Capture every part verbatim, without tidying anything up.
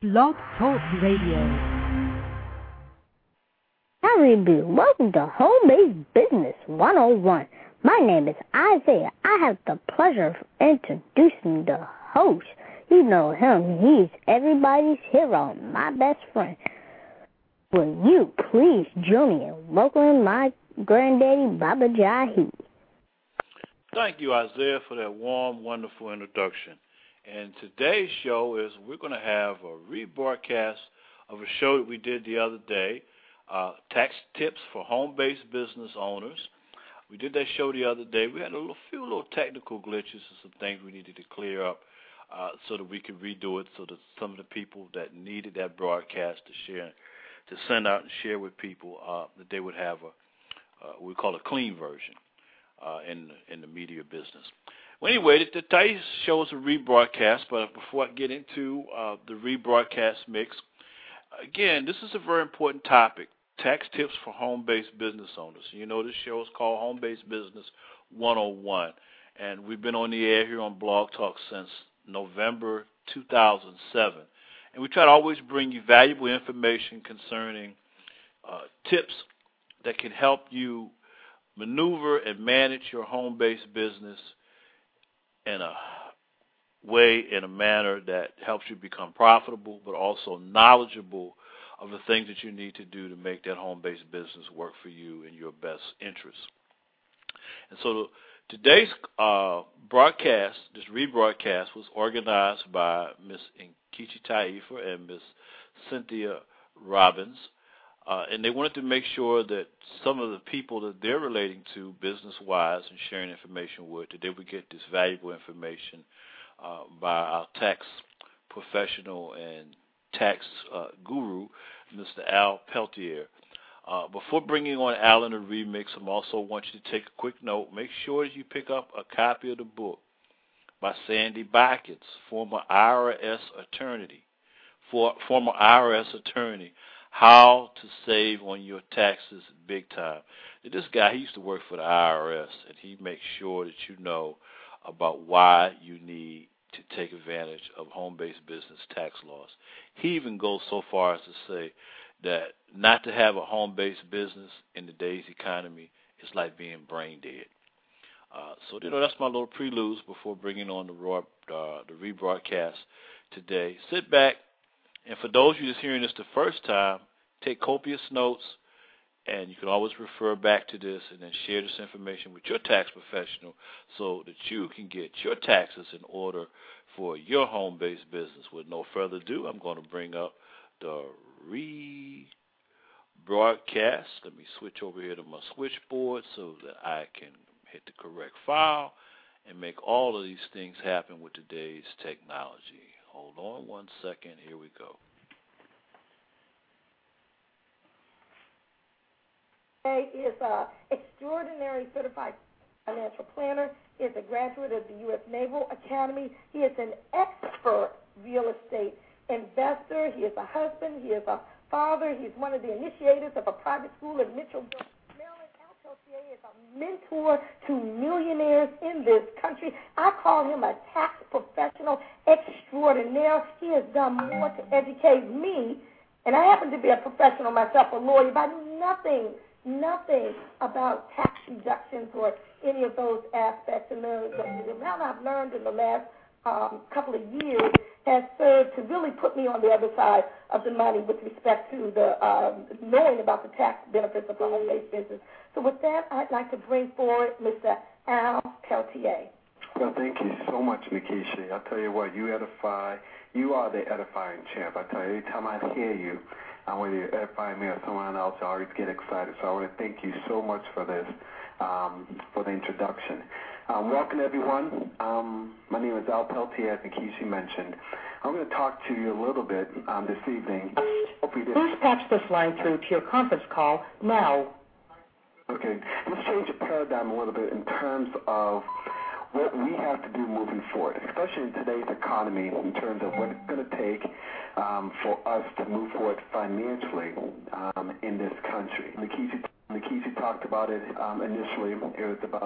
Blog Talk Radio. Howdy, welcome to Home Based Business one oh one. My name is Isaiah. I have the pleasure of introducing the host. You know him. He's everybody's hero, my best friend. Will you please join me in welcoming my granddaddy, Baba Jahi? Thank you, Isaiah, for that warm, wonderful introduction. And today's show is we're going to have a rebroadcast of a show that we did the other day, uh, Tax Tips for Home-Based Business Owners. We did that show the other day. We had a little, few little technical glitches and some things we needed to clear up uh, so that we could redo it so that some of the people that needed that broadcast to share, to send out and share with people, uh, that they would have a, uh, we call a clean version uh, in, in the media business. Well, anyway, the today's show is a rebroadcast, but before I get into uh, the rebroadcast mix, again, this is a very important topic, tax tips for home-based business owners. You know, this show is called Home-Based Business one oh one, and we've been on the air here on Blog Talk since November two thousand seven. And we try to always bring you valuable information concerning uh, tips that can help you maneuver and manage your home-based business in a way, in a manner that helps you become profitable, but also knowledgeable of the things that you need to do to make that home-based business work for you in your best interest. And so today's uh, broadcast, this rebroadcast, was organized by Miss Nkechi Taifa and Miss Cynthia Robbins. Uh, and they wanted to make sure that some of the people that they're relating to business-wise and sharing information with, that they would get this valuable information uh, by our tax professional and tax uh, guru, Mister Al Peltier. Uh, before bringing on Al in the remix, I also want you to take a quick note. Make sure that you pick up a copy of the book by Sandy Backets, former I R S attorney, for, former I R S attorney, How to Save on Your Taxes Big Time. This guy, he used to work for the I R S, and he makes sure that you know about why you need to take advantage of home-based business tax laws. He even goes so far as to say that not to have a home-based business in today's economy is like being brain dead. Uh, so, you know, that's my little preludes before bringing on the, raw, uh, the rebroadcast today. Sit back. And for those of you that's hearing this the first time, take copious notes, and you can always refer back to this and then share this information with your tax professional so that you can get your taxes in order for your home-based business. With no further ado, I'm going to bring up the rebroadcast. Let me switch over here to my switchboard so that I can hit the correct file and make all of these things happen with today's technology. Hold on one second. Here we go. He is an extraordinary certified financial planner. He is a graduate of the U S Naval Academy. He is an expert real estate investor. He is a husband. He is a father. He's one of the initiators of a private school in Mitchellville, Maryland. Al Peltier is a mentor to millionaires in this country. I call him a tax professional extraordinaire. He has done more to educate me, and I happen to be a professional myself, a lawyer, but I knew nothing, nothing about tax deductions or any of those aspects. And the, the, the amount I've learned in the last um, couple of years has served to really put me on the other side of the money with respect to the um, knowing about the tax benefits of a home-based business. So with that, I'd like to bring forward Mister Al Peltier. Well, thank you so much, Nkechi. I tell you what, you edify. You are the edifying champ. I tell you, every time I hear you, I whether you edify me or someone else, I always get excited. So I want to thank you so much for this, um, for the introduction. Um, welcome, everyone. Um, my name is Al Peltier, as Nkechi mentioned. I'm going to talk to you a little bit um, this evening. Please patch this line through to your conference call now. Okay. Let's change the paradigm a little bit in terms of what we have to do moving forward, especially in today's economy, in terms of what it's going to take um, for us to move forward financially um, in this country. Nkechi, Nkechi talked about it um, initially. It was about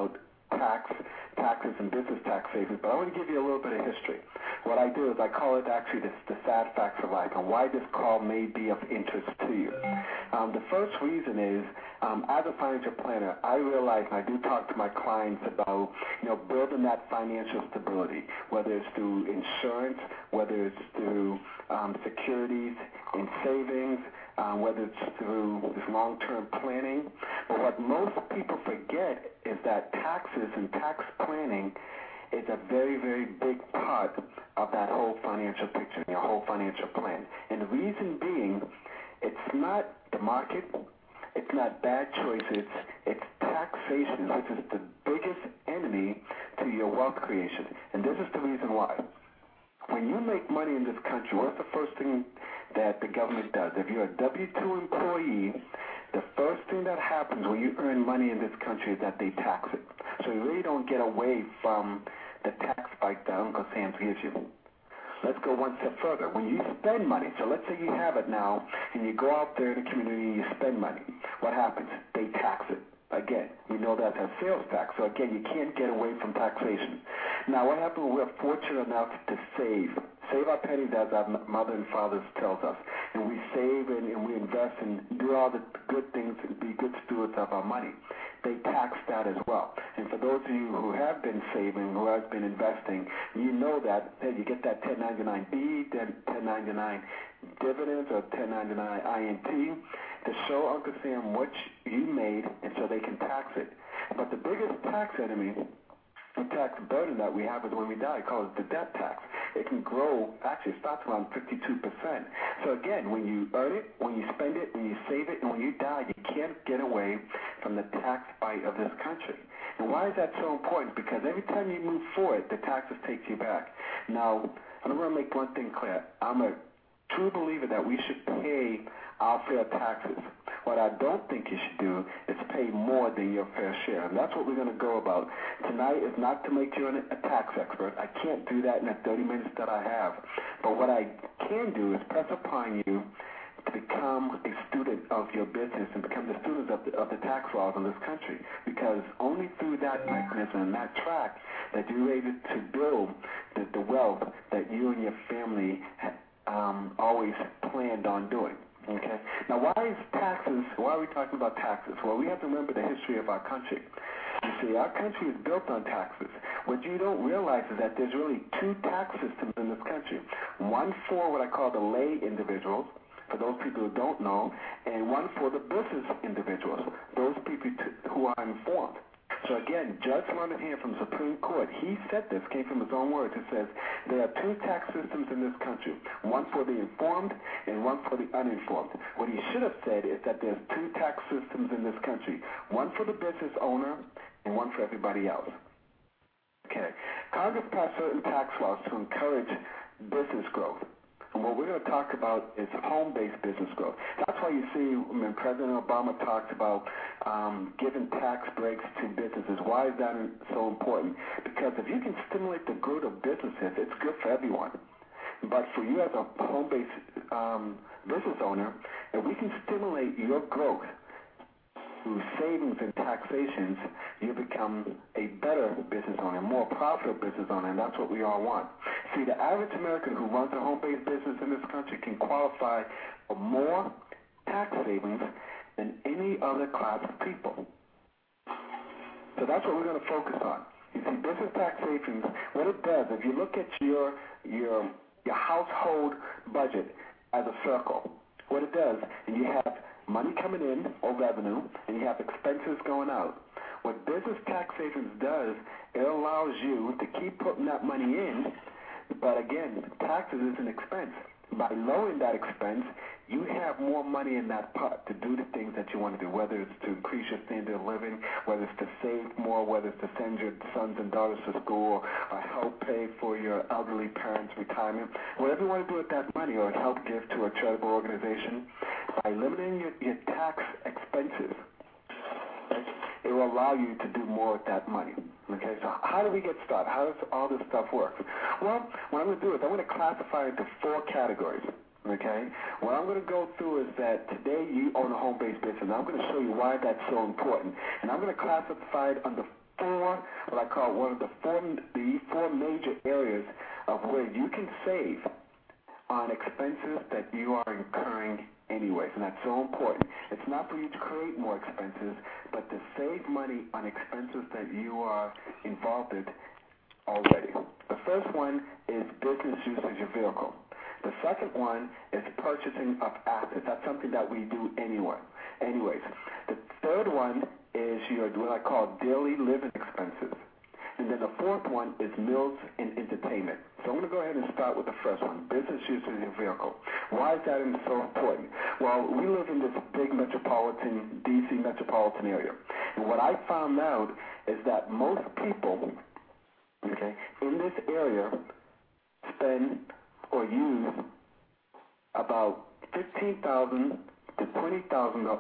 tax, taxes and business tax savings, but I want to give you a little bit of history. What I do is I call it actually the, the sad facts of life and why this call may be of interest to you. Um, the first reason is, um, as a financial planner, I realize, and I do talk to my clients about, you know, building that financial stability, whether it's through insurance, whether it's through um, securities and savings, um, whether it's through this long-term planning. But what most people forget is that taxes and tax planning is a very, very big part of that whole financial picture, your whole financial plan. And the reason being, it's not the market, it's not bad choices, it's taxation, which is the biggest enemy to your wealth creation. And this is the reason why. When you make money in this country, what's the first thing that the government does? If you're a W two employee, the first thing that happens when you earn money in this country is that they tax it. So you really don't get away from the tax bite that Uncle Sam gives you. Let's go one step further. When you spend money, so let's say you have it now, and you go out there in the community and you spend money, what happens? They tax it. Again, we know that's a sales tax, so again, you can't get away from taxation. Now, what happens when we're fortunate enough to save? Save our pennies, as our mother and father tells us, and we save and, and we invest and do all the good things and be good stewards of our money. They tax that as well. And for those of you who have been saving, who have been investing, you know that hey, you get that ten ninety-nine B, then ten ninety-nine dividends or ten ninety-nine I N T to show Uncle Sam what you made, and so they can tax it. But the biggest tax enemy, the tax burden that we have is when we die, called the death tax. It can grow, actually it starts around fifty-two percent. So again, when you earn it, when you spend it, when you save it, and when you die, you can't get away from the tax bite of this country. And why is that so important? Because every time you move forward, the taxes take you back. Now, I'm going to make one thing clear. I'm a true believer that we should pay our fair taxes. What I don't think you should do is pay more than your fair share. And that's what we're going to go about. Tonight is not to make you a tax expert. I can't do that in the thirty minutes that I have. But what I can do is press upon you to become a student of your business and become the students of the, of the tax laws in this country. Because only through that mechanism and that track that you're able to build the, the wealth that you and your family um, always planned on doing. Okay. Now, why is taxes, why are we talking about taxes? Well, we have to remember the history of our country. You see, our country is built on taxes. What you don't realize is that there's really two tax systems in this country. One for what I call the lay individuals, for those people who don't know, and one for the business individuals, those people t- who are informed. So again, Judge London here from the Supreme Court, he said this, came from his own words. It says there are two tax systems in this country, one for the informed and one for the uninformed. What he should have said is that there's two tax systems in this country, one for the business owner and one for everybody else. Okay. Congress passed certain tax laws to encourage business growth. And what we're going to talk about is home-based business growth. That's why you see when President Obama talks about um, giving tax breaks to businesses. Why is that so important? Because if you can stimulate the growth of businesses, it's good for everyone. But for you as a home-based um, business owner, if we can stimulate your growth through savings and taxations, you become a better business owner, a more profitable business owner, and that's what we all want. See, the average American who runs a home-based business in this country can qualify for more tax savings than any other class of people. So that's what we're going to focus on. You see, business tax savings, what it does, if you look at your your your household budget as a circle, what it does, and you have money coming in or revenue, and you have expenses going out. What business tax savings does, it allows you to keep putting that money in, but again, taxes is an expense. By lowering that expense, you have more money in that pot to do the things that you want to do, whether it's to increase your standard of living, whether it's to save more, whether it's to send your sons and daughters to school, or help pay for your elderly parents' retirement, whatever you want to do with that money, or help give to a charitable organization. By limiting your, your tax expenses, it will allow you to do more with that money. Okay, so how do we get started? How does all this stuff work? Well, what I'm going to do is I'm going to classify it into four categories. Okay, what I'm going to go through is that today you own a home-based business, and I'm going to show you why that's so important. And I'm going to classify it under four, what I call one of the four, the four major areas of where you can save on expenses that you are incurring anyways, and that's so important. It's not for you to create more expenses, but to save money on expenses that you are involved in already. The first one is business use of your vehicle. The second one is purchasing of assets. That's something that we do anyway. Anyways, the third one is your what I call daily living expenses. And then the fourth one is meals and entertainment. So I'm going to go ahead and start with the first one, business use of your vehicle. Why is that so important? Well, we live in this big metropolitan, D C metropolitan area. And what I found out is that most people, okay, in this area spend or use about fifteen thousand to twenty thousand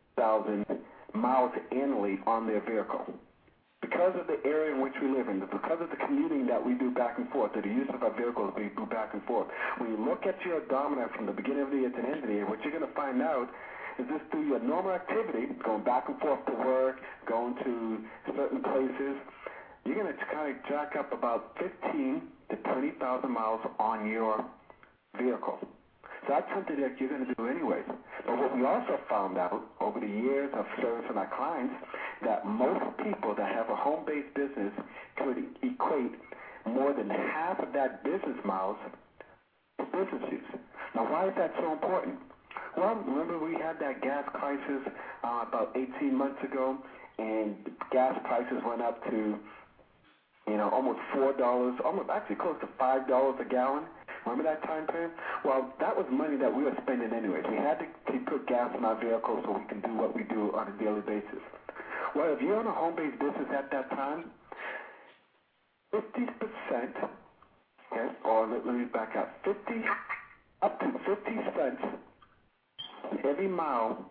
miles annually on their vehicle. Because of the area in which we live in, because of the commuting that we do back and forth, or the use of our vehicles we do back and forth, when you look at your odometer from the beginning of the year to the end of the year, what you're going to find out is this through your normal activity, going back and forth to work, going to certain places, you're going to kind of jack up about fifteen to twenty thousand miles on your vehicle. So that's something that you're going to do anyways. But what we also found out over the years of servicing our clients, that most people that have a home-based business could equate more than half of that business miles to business use. Now, why is that so important? Well, remember we had that gas crisis uh, about eighteen months ago, and gas prices went up to, you know, almost four dollars, almost actually close to five dollars a gallon. Remember that time frame? Well, that was money that we were spending anyways. We had to keep put gas in our vehicle so we can do what we do on a daily basis. Well, if you're on a home-based business at that time, fifty percent, okay, or let, let me back up, fifty, up to fifty cents in every mile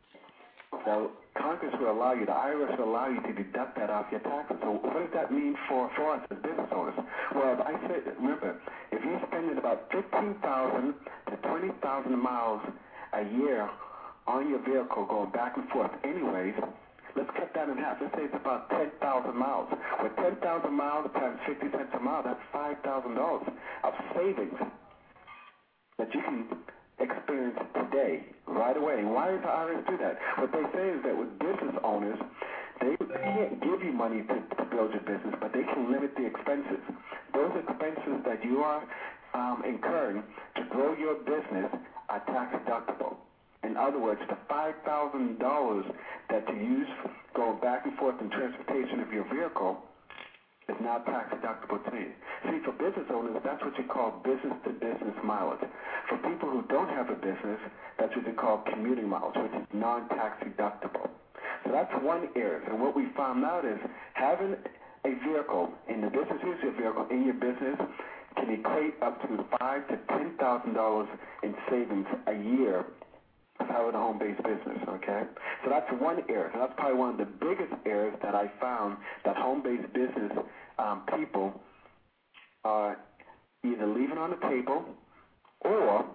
that Congress will allow you, the I R S will allow you to deduct that off your taxes. So what does that mean for, for us as business owners? Well, I said, remember, if you're spending about fifteen thousand to twenty thousand miles a year on your vehicle going back and forth anyways, let's cut that in half. Let's say it's about ten thousand miles. With ten thousand miles times fifty cents a mile, that's five thousand dollars of savings that you can experience today, right away. And why does the I R S do that? What they say is that with business owners, they can't give you money to, to build your business, but they can limit the expenses. Those expenses that you are um, incurring to grow your business are tax deductible. In other words, the five thousand dollars that you use going back and forth in transportation of your vehicle is now tax deductible to you. See, for business owners, that's what you call business-to-business mileage. For people who don't have a business, that's what they call commuting mileage, which is non-tax deductible. So that's one area. And what we found out is having a vehicle in the business use of your vehicle in your business can equate up to five to ten thousand dollars in savings a year of having a home-based business, okay? So that's one area. And that's probably one of the biggest areas that I found that home-based business um, people are either leaving on the table or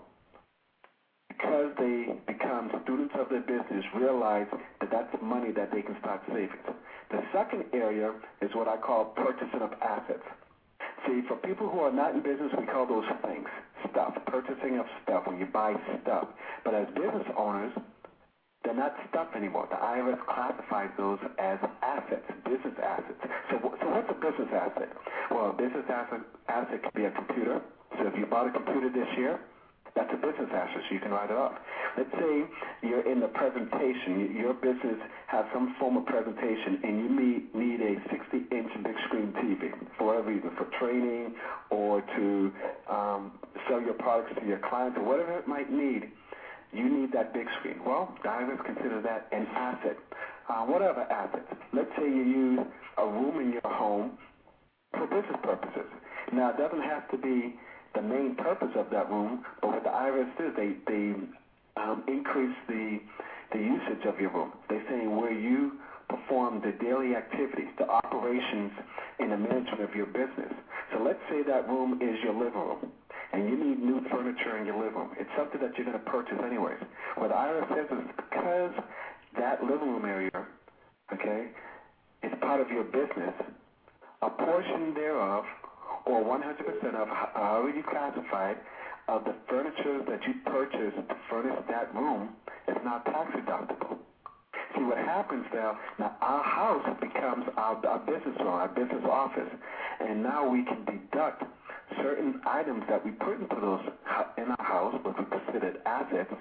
because they become students of their business realize that that's money that they can start saving. The second area is what I call purchasing of assets. See, for people who are not in business, we call those things, stuff, purchasing of stuff, when you buy stuff. But as business owners, they're not stuff anymore. The I R S classifies those as assets, business assets. So, so what's a business asset? Well, a business asset, asset could be a computer. So if you bought a computer this year, that's a business asset, so you can write it off. Let's say you're in the presentation, your business has some form of presentation, and you need, need a sixty-inch big screen T V for whatever reason, for training or to um, sell your products to your clients or whatever it might need. You need that big screen. Well, the I R S consider that an asset. Uh, what other assets? Let's say you use a room in your home for business purposes. Now, it doesn't have to be the main purpose of that room, but what the I R S does, they, they um, increase the, the usage of your room. They're saying where you perform the daily activities, the operations, and the management of your business. So let's say that room is your living room, and you need new furniture in your living room. It's something that you're going to purchase anyways. What the I R S says is because that living room area, okay, is part of your business, a portion thereof, or one hundred percent of however you classified, of the furniture that you purchased to furnish that room is not tax deductible. See, what happens now, now our house becomes our, our business loan, our business office, and now we can deduct certain items that we put into those in our house, which we considered assets.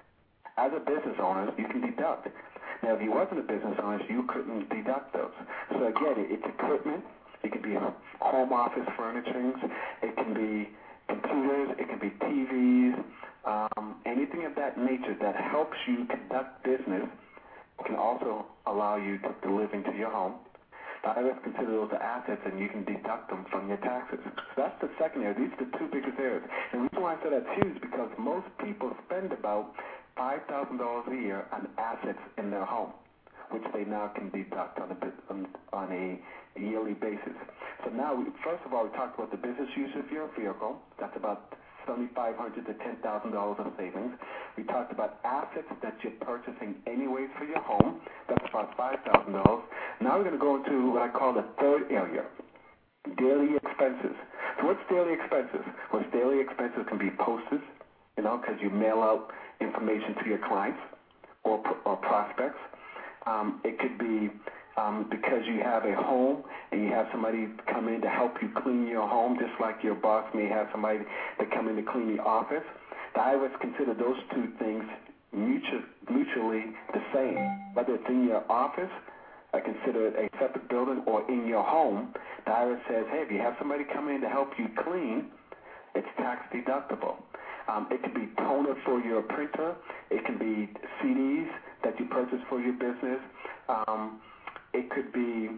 As a business owner, you can deduct. Now, if you wasn't a business owner, you couldn't deduct those. So again, it's equipment. It can be home office furnishings. It can be computers. It can be T Vs. Um, anything of that nature that helps you conduct business can also allow you to, to live into your home. The I R S consider those assets, and you can deduct them from your taxes. So that's the second area. These are the two biggest areas. And the reason why I say that's huge because most people spend about five thousand dollars a year on assets in their home, which they now can deduct on a, on, on a yearly basis. So now, we, first of all, we talked about the business use of your vehicle. That's about seventy-five hundred dollars to ten thousand dollars of savings. We talked about assets that you're purchasing anyways for your home. That's about five thousand dollars. Now we're going to go into what I call the third area, daily expenses. So what's daily expenses? Well, daily expenses can be postage, you know, because you mail out information to your clients or, or prospects. Um, it could be um, because you have a home and you have somebody come in to help you clean your home, just like your boss may have somebody to come in to clean the office. The I R S consider those two things mutual, mutually the same. Whether it's in your office, I consider it a separate building, or in your home, the I R S says, hey, if you have somebody come in to help you clean, it's tax deductible. Um, it could be toner for your printer. It can be C Ds that you purchase for your business. Um, it could be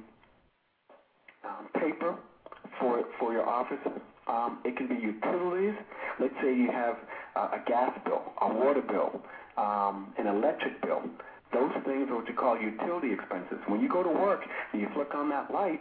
um, paper for for your office. Um, it can be utilities. Let's say you have uh, a gas bill, a water bill, um, an electric bill. Those things are what you call utility expenses. When you go to work and you flick on that light,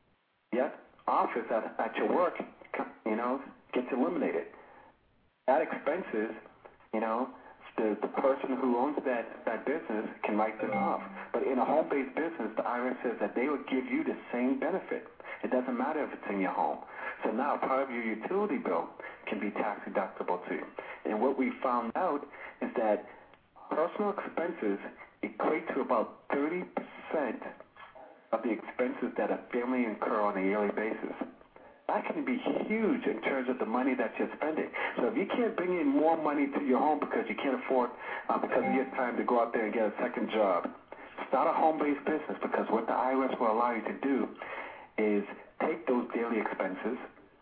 yes, office at, at your work, you know, gets eliminated. That expenses, you know, the, the person who owns that, that business can write them off. But in a home-based business, the I R S says that they will give you the same benefit. It doesn't matter if it's in your home. So now part of your utility bill can be tax deductible too. And what we found out is that personal expenses equate to about thirty percent of the expenses that a family incur on a yearly basis. That can be huge in terms of the money that you're spending. So if you can't bring in more money to your home because you can't afford, uh, because of your time to go out there and get a second job, start a home-based business, because what the I R S will allow you to do is take those daily expenses,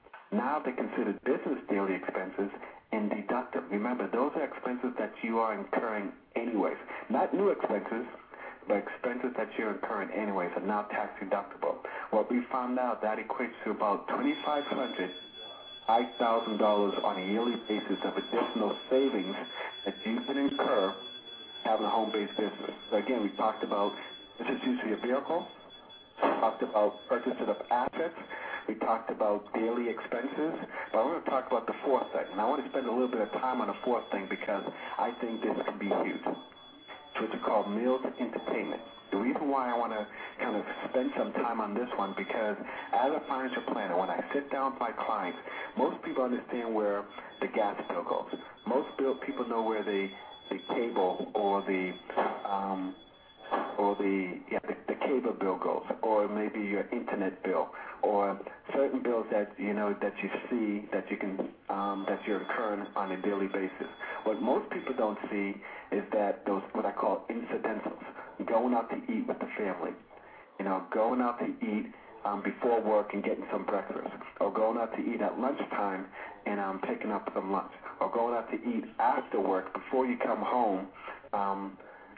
now they're considered business daily expenses, and deduct them. Remember, those are expenses that you are incurring anyways. Not new expenses, but expenses that you're incurring anyways are now tax deductible. What we found out, that equates to about twenty-five hundred dollars, five thousand dollars on a yearly basis of additional savings that you can incur having a home-based business. So again, we talked about business use of your vehicle. We talked about purchasing of assets. We talked about daily expenses. But I want to talk about the fourth thing. And I want to spend a little bit of time on the fourth thing because I think this could be huge. It's what you call meals and entertainment. The reason why I want to kind of spend some time on this one, because as a financial planner, when I sit down with my clients, most people understand where the gas bill goes. Most people know where the, the cable or the um, or the yeah the, the cable bill goes, or maybe your internet bill, or certain bills that you know that you see that you can um, that you're incurring on a daily basis. What most people don't see is that those what I call incidentals, going out to eat with the family, you know, going out to eat um, before work and getting some breakfast, or going out to eat at lunchtime and um, picking up some lunch, or going out to eat after work before you come home. Um,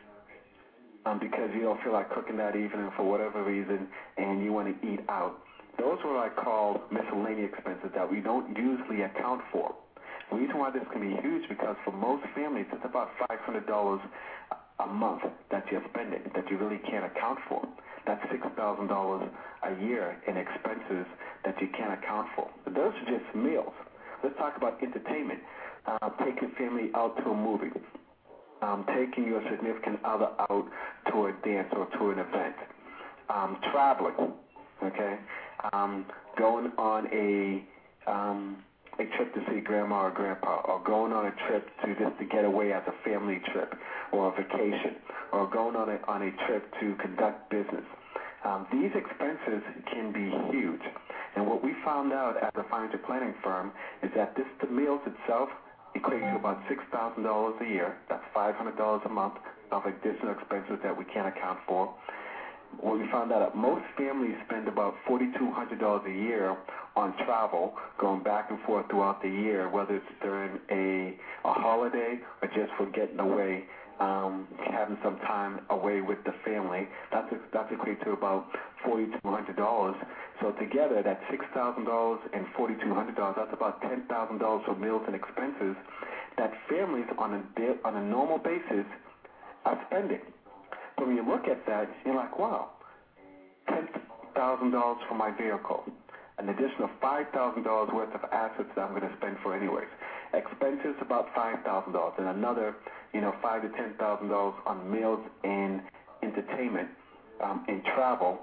Um, because you don't feel like cooking that evening for whatever reason, and you want to eat out. Those are what I call miscellaneous expenses that we don't usually account for. The reason why this can be huge because for most families, it's about five hundred dollars a month that you're spending that you really can't account for. That's six thousand dollars a year in expenses that you can't account for. But those are just meals. Let's talk about entertainment. Uh, taking family out to a movie. Um, taking your significant other out to a dance or to an event. um, traveling, okay, um, going on a um, a trip to see grandma or grandpa, or going on a trip to just to get away as a family trip or a vacation, or going on a, on a trip to conduct business. Um, these expenses can be huge. And what we found out as a financial planning firm is that this, the meals itself equates to about six thousand dollars a year. That's five hundred dollars a month of additional expenses that we can't account for. What we found out, most families spend about four thousand two hundred dollars a year on travel, going back and forth throughout the year, whether it's during a, a holiday or just for getting away, um, having some time away with the family. That's, that's equates to about four thousand two hundred dollars. So together, that's six thousand dollars and four thousand two hundred dollars. That's about ten thousand dollars for meals and expenses that families on a, on a normal basis are spending. But when you look at that, you're like, wow, ten thousand dollars for my vehicle, an additional five thousand dollars worth of assets that I'm going to spend for anyways. Expenses about five thousand dollars, and another, you know, five to ten thousand dollars on meals and entertainment um, and travel.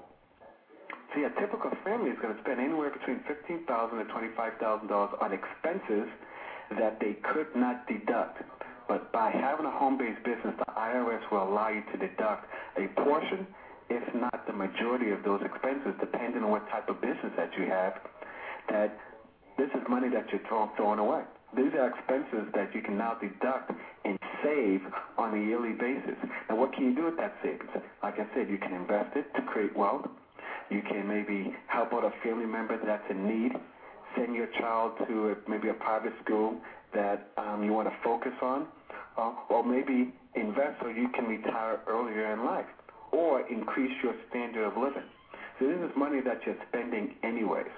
See, a typical family is going to spend anywhere between fifteen thousand dollars and twenty-five thousand dollars on expenses that they could not deduct. But by having a home-based business, the I R S will allow you to deduct a portion, if not the majority of those expenses, depending on what type of business that you have, that this is money that you're throw, throwing away. These are expenses that you can now deduct and save on a yearly basis. Now, what can you do with that savings? Like I said, you can invest it to create wealth. You can maybe help out a family member that's in need, send your child to a, maybe a private school that um, you want to focus on, uh, or maybe invest so you can retire earlier in life, or increase your standard of living. So this is money that you're spending anyways,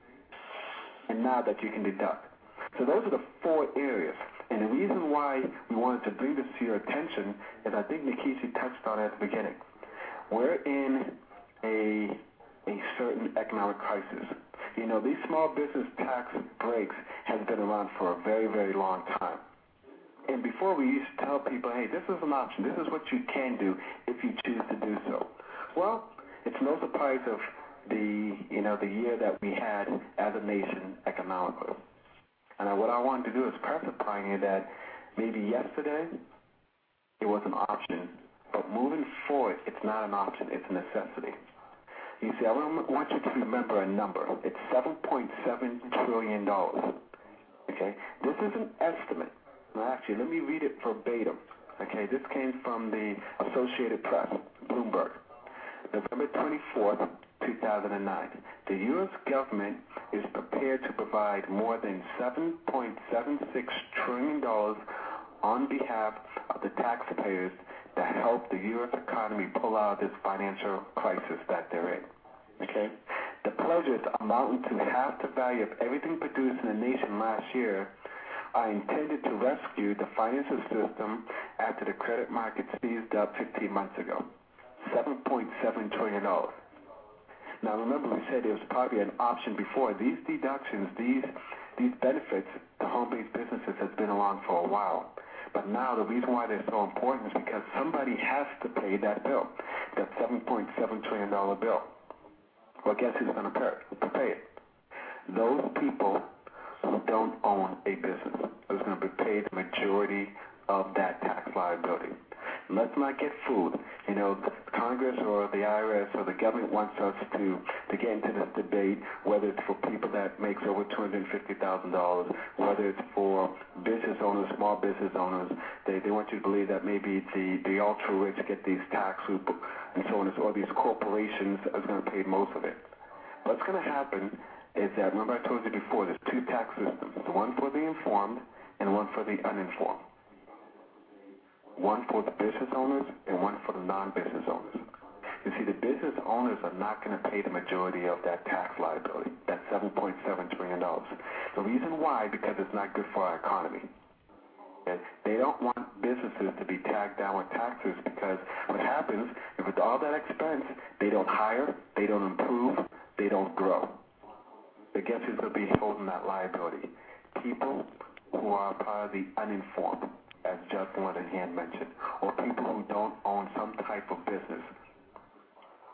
and now that you can deduct. So those are the four areas. And the reason why we wanted to bring this to your attention is I think Nikishi touched on it at the beginning. We're in a, a certain economic crisis. You know, these small business tax breaks have been around for a very, very long time. And before we used to tell people, hey, this is an option. This is what you can do if you choose to do so. Well, it's no surprise of the, you know, the year that we had as a nation economically. And what I wanted to do is press upon you that maybe yesterday it was an option, but moving forward, it's not an option. It's a necessity. You see, I want you to remember a number. It's seven point seven trillion dollars. Okay? This is an estimate. Now, actually, let me read it verbatim. Okay? This came from the Associated Press, Bloomberg, November twenty-fourth, two thousand nine. The U S government is prepared to provide more than seven point seven six trillion dollars on behalf of the taxpayers to help the U S economy pull out of this financial crisis that they're in. Okay? The pledges amounting to half the value of everything produced in the nation last year are intended to rescue the financial system after the credit market seized up fifteen months ago. seven point seven trillion dollars. Now remember, we said there was probably an option before. These deductions, these these benefits to home-based businesses has been around for a while. But now the reason why they're so important is because somebody has to pay that bill, that seven point seven trillion dollars bill. Well, guess who's going to pay it? Those people who don't own a business is going to pay the majority of that tax liability. Let's not get fooled. You know, Congress or the I R S or the government wants us to, to get into this debate, whether it's for people that makes over two hundred fifty thousand dollars, whether it's for business owners, small business owners. They, they want you to believe that maybe the, the ultra-rich get these tax and so on, or these corporations are going to pay most of it. What's going to happen is that, remember I told you before, there's two tax systems, one for the informed and one for the uninformed. One for the business owners and one for the non-business owners. You see, the business owners are not going to pay the majority of that tax liability, that seven point seven trillion dollars. The reason why, because it's not good for our economy. Okay? They don't want businesses to be tagged down with taxes, because what happens, if with all that expense, they don't hire, they don't improve, they don't grow. But guess who's going to be holding that liability? People who are part of the uninformed, as Justin Leatherhand mentioned, or people who don't own some type of business will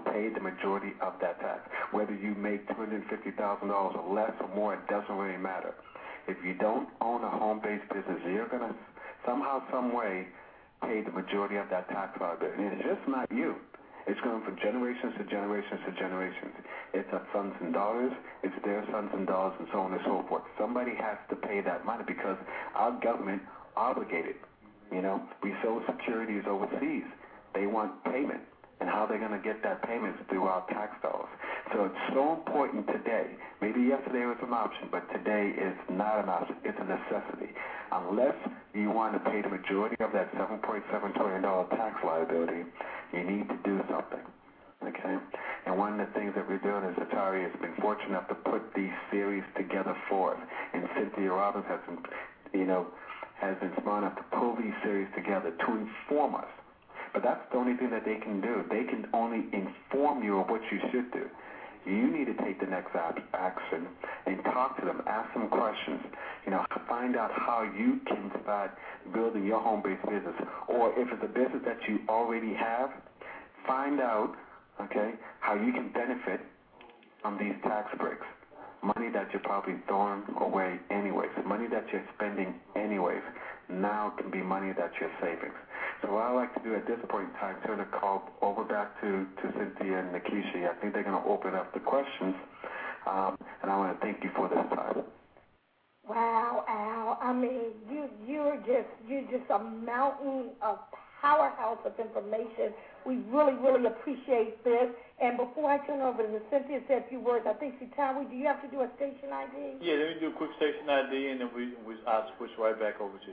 pay the majority of that tax. Whether you make two hundred fifty thousand dollars or less or more, it doesn't really matter. If you don't own a home-based business, you're going to somehow, some way, pay the majority of that tax liability. And it's just not you. It's going from generations to generations to generations. It's our sons and daughters, it's their sons and daughters, and so on and so forth. Somebody has to pay that money because our government obligated. You know, we sell securities overseas. They want payment. And how they're going to get that payment is through our tax dollars. So it's so important today. Maybe yesterday was an option, but today is not an option. It's a necessity. Unless you want to pay the majority of that seven point seven trillion dollars tax liability, you need to do something. Okay? And one of the things that we're doing is Atari has been fortunate enough to put these series together for us. And Cynthia Robbins has been, you know, has been smart enough to pull these series together to inform us. But that's the only thing that they can do. They can only inform you of what you should do. You need to take the next action and talk to them, ask them questions, you know, find out how you can start building your home-based business. Or if it's a business that you already have, find out, okay, how you can benefit from these tax breaks. Money that you're probably throwing away anyways, money that you're spending anyways, now can be money that you're saving. So what I like to do at this point in time, turn the call over back to, to Cynthia and Nikisha. I think they're going to open up the questions, um, and I want to thank you for this time. Wow, Al. I mean, you you're just you're just a mountain of powerhouse of information. We really, really appreciate this. And before I turn over to Cynthia, say a few words. I think, Shitawi, do you have to do a station I D? Yeah, let me do a quick station I D, and then we, we I'll switch right back over to you.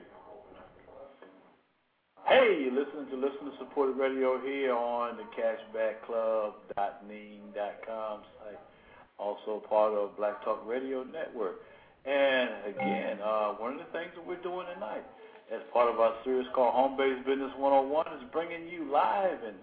Hey, you're listening to Listener Supported Radio here on the cashback club dot ning dot com site, also part of Black Talk Radio Network. And again, uh, one of the things that we're doing tonight as part of our series called Home-Based Business one oh one is bringing you live and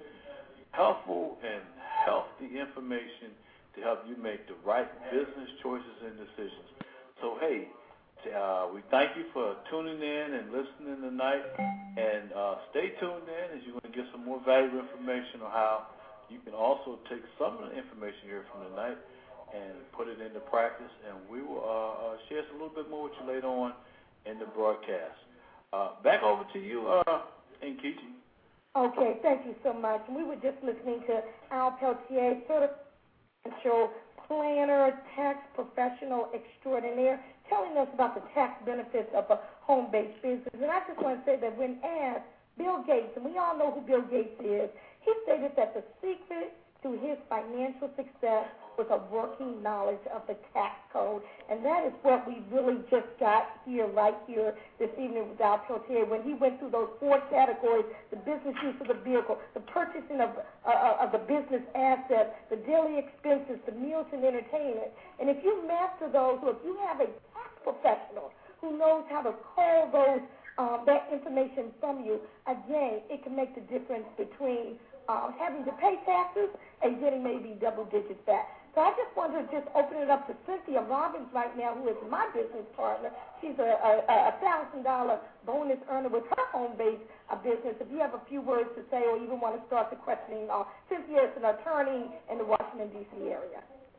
helpful and healthy information to help you make the right business choices and decisions. So, hey, Uh, we thank you for tuning in and listening tonight, and uh, stay tuned in as you're going to get some more valuable information on how you can also take some of the information here from tonight and put it into practice, and we will uh, uh, share a little bit more with you later on in the broadcast. Uh, back over to you, uh, Nkechi. Okay, thank you so much. We were just listening to Al Peltier, certified planner, tax professional extraordinaire, telling us about the tax benefits of a home-based business. And I just want to say that when asked, Bill Gates, and we all know who Bill Gates is, he stated that the secret to his financial success was a working knowledge of the tax code. And that is what we really just got here, right here, this evening with Al Peltier, when he went through those four categories: the business use of the vehicle, the purchasing of, uh, of the business assets, the daily expenses, the meals and entertainment. And if you master those, or if you have a tax professional who knows how to call those um, that information from you, again, it can make the difference between uh, having to pay taxes and getting maybe double digits back. So I just wanted to just open it up to Cynthia Robbins right now, who is my business partner. She's a a thousand dollar bonus earner with her home-based uh, business. If you have a few words to say, or even want to start the questioning, uh, Cynthia is an attorney in the Washington, D C area.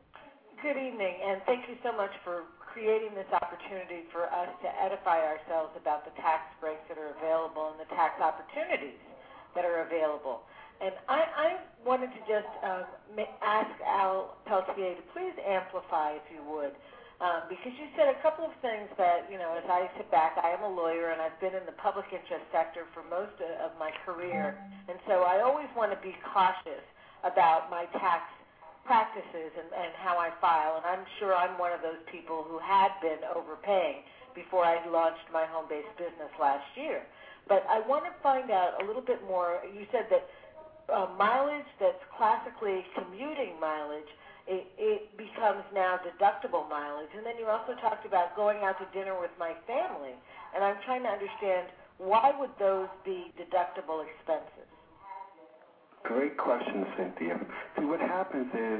Good evening, and thank you so much for creating this opportunity for us to edify ourselves about the tax breaks that are available and the tax opportunities that are available. And I, I wanted to just uh, ask Al Peltier to please amplify, if you would, um, because you said a couple of things that, you know, as I sit back, I am a lawyer and I've been in the public interest sector for most of my career, and so I always want to be cautious about my tax practices and, and how I file, and I'm sure I'm one of those people who had been overpaying before I launched my home-based business last year. But I want to find out a little bit more. You said that Uh, mileage that's classically commuting mileage, it, it becomes now deductible mileage. And then you also talked about going out to dinner with my family. And I'm trying to understand, why would those be deductible expenses? Great question, Cynthia. See, what happens is,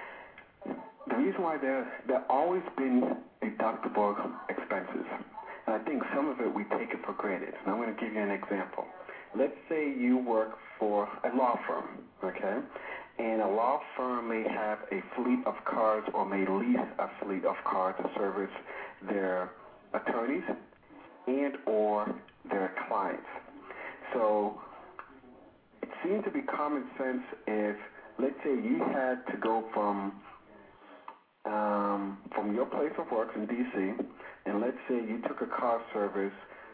the reason why there there always been deductible expenses, and I think some of it we take it for granted. And I'm going to give you an example. Let's say you work for a law firm, okay, And a law firm may have a fleet of cars or may lease a fleet of cars to service their attorneys and or their clients. So it seems to be common sense if, let's say, you had to go from um, from your place of work in D C, and let's say you took a car service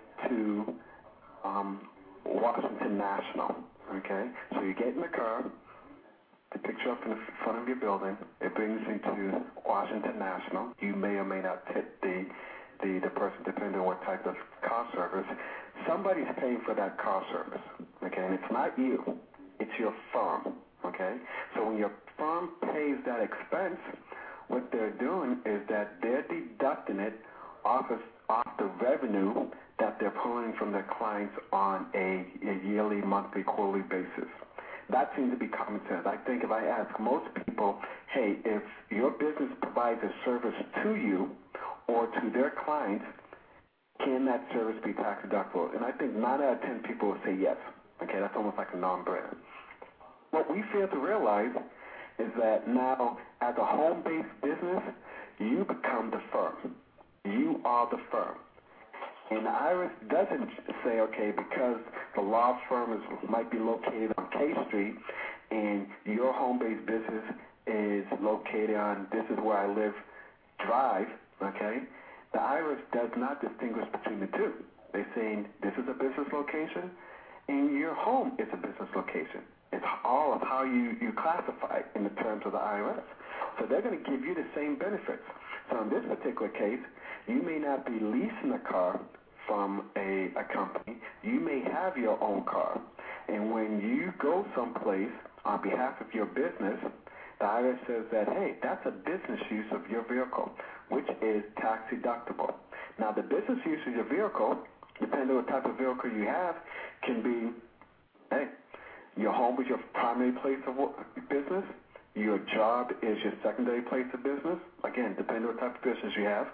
to um, Washington National, okay? So you get in the car, the picture up in the front of your building, it brings you to Washington National. You may or may not tip the, the, the person, depending on what type of car service. Somebody's paying for that car service, okay? And it's not you, it's your firm, okay? So when your firm pays that expense, what they're doing is that they're deducting it off of, off the revenue that they're pulling from their clients on a, a yearly, monthly, quarterly basis. That seems to be common sense. I think if I ask most people, hey, if your business provides a service to you or to their clients, can that service be tax deductible? And I think nine out of ten people will say yes. Okay, that's almost like a non-brainer. What we fail to realize is that now, as a home-based business, you become the firm. You are the firm. And the I R S doesn't say, okay, because the law firm is, might be located on K Street and your home-based business is located on This Is Where I Live Drive, okay, the I R S does not distinguish between the two. They're saying this is a business location and your home is a business location. It's all of how you, you classify in the terms of the I R S. So they're going to give you the same benefits. So in this particular case, you may not be leasing a car from a, a company. You may have your own car. And when you go someplace on behalf of your business, the I R S says that, hey, that's a business use of your vehicle, which is tax deductible. Now, the business use of your vehicle, depending on what type of vehicle you have, can be, hey, your home is your primary place of work, business. Your job is your secondary place of business. Again, depending on what type of business you have.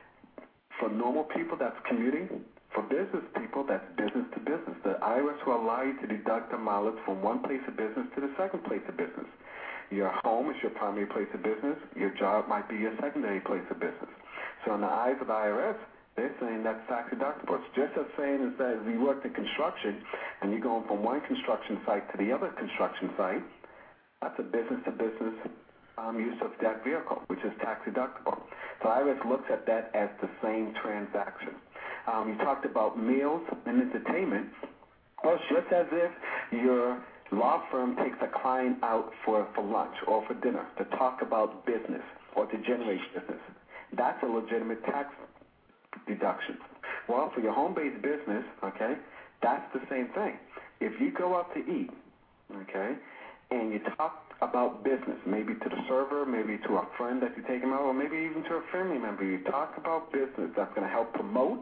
For normal people, that's commuting. For business people, that's business to business. The I R S will allow you to deduct the mileage from one place of business to the second place of business. Your home is your primary place of business. Your job might be your secondary place of business. So in the eyes of the I R S, they're saying that's tax deductible. It's just as saying is that if you worked in construction and you're going from one construction site to the other construction site, that's a business-to-business um, use of that vehicle, which is tax deductible. So I R S looks at that as the same transaction. Um, you talked about meals and entertainment. Well, it's just as if your law firm takes a client out for, for lunch or for dinner to talk about business or to generate business. That's a legitimate tax deduction. Well, for your home-based business, okay, that's the same thing. If you go out to eat, okay, and you talk about business, maybe to the server, maybe to a friend that you're taking out, or maybe even to a family member, you talk about business that's going to help promote,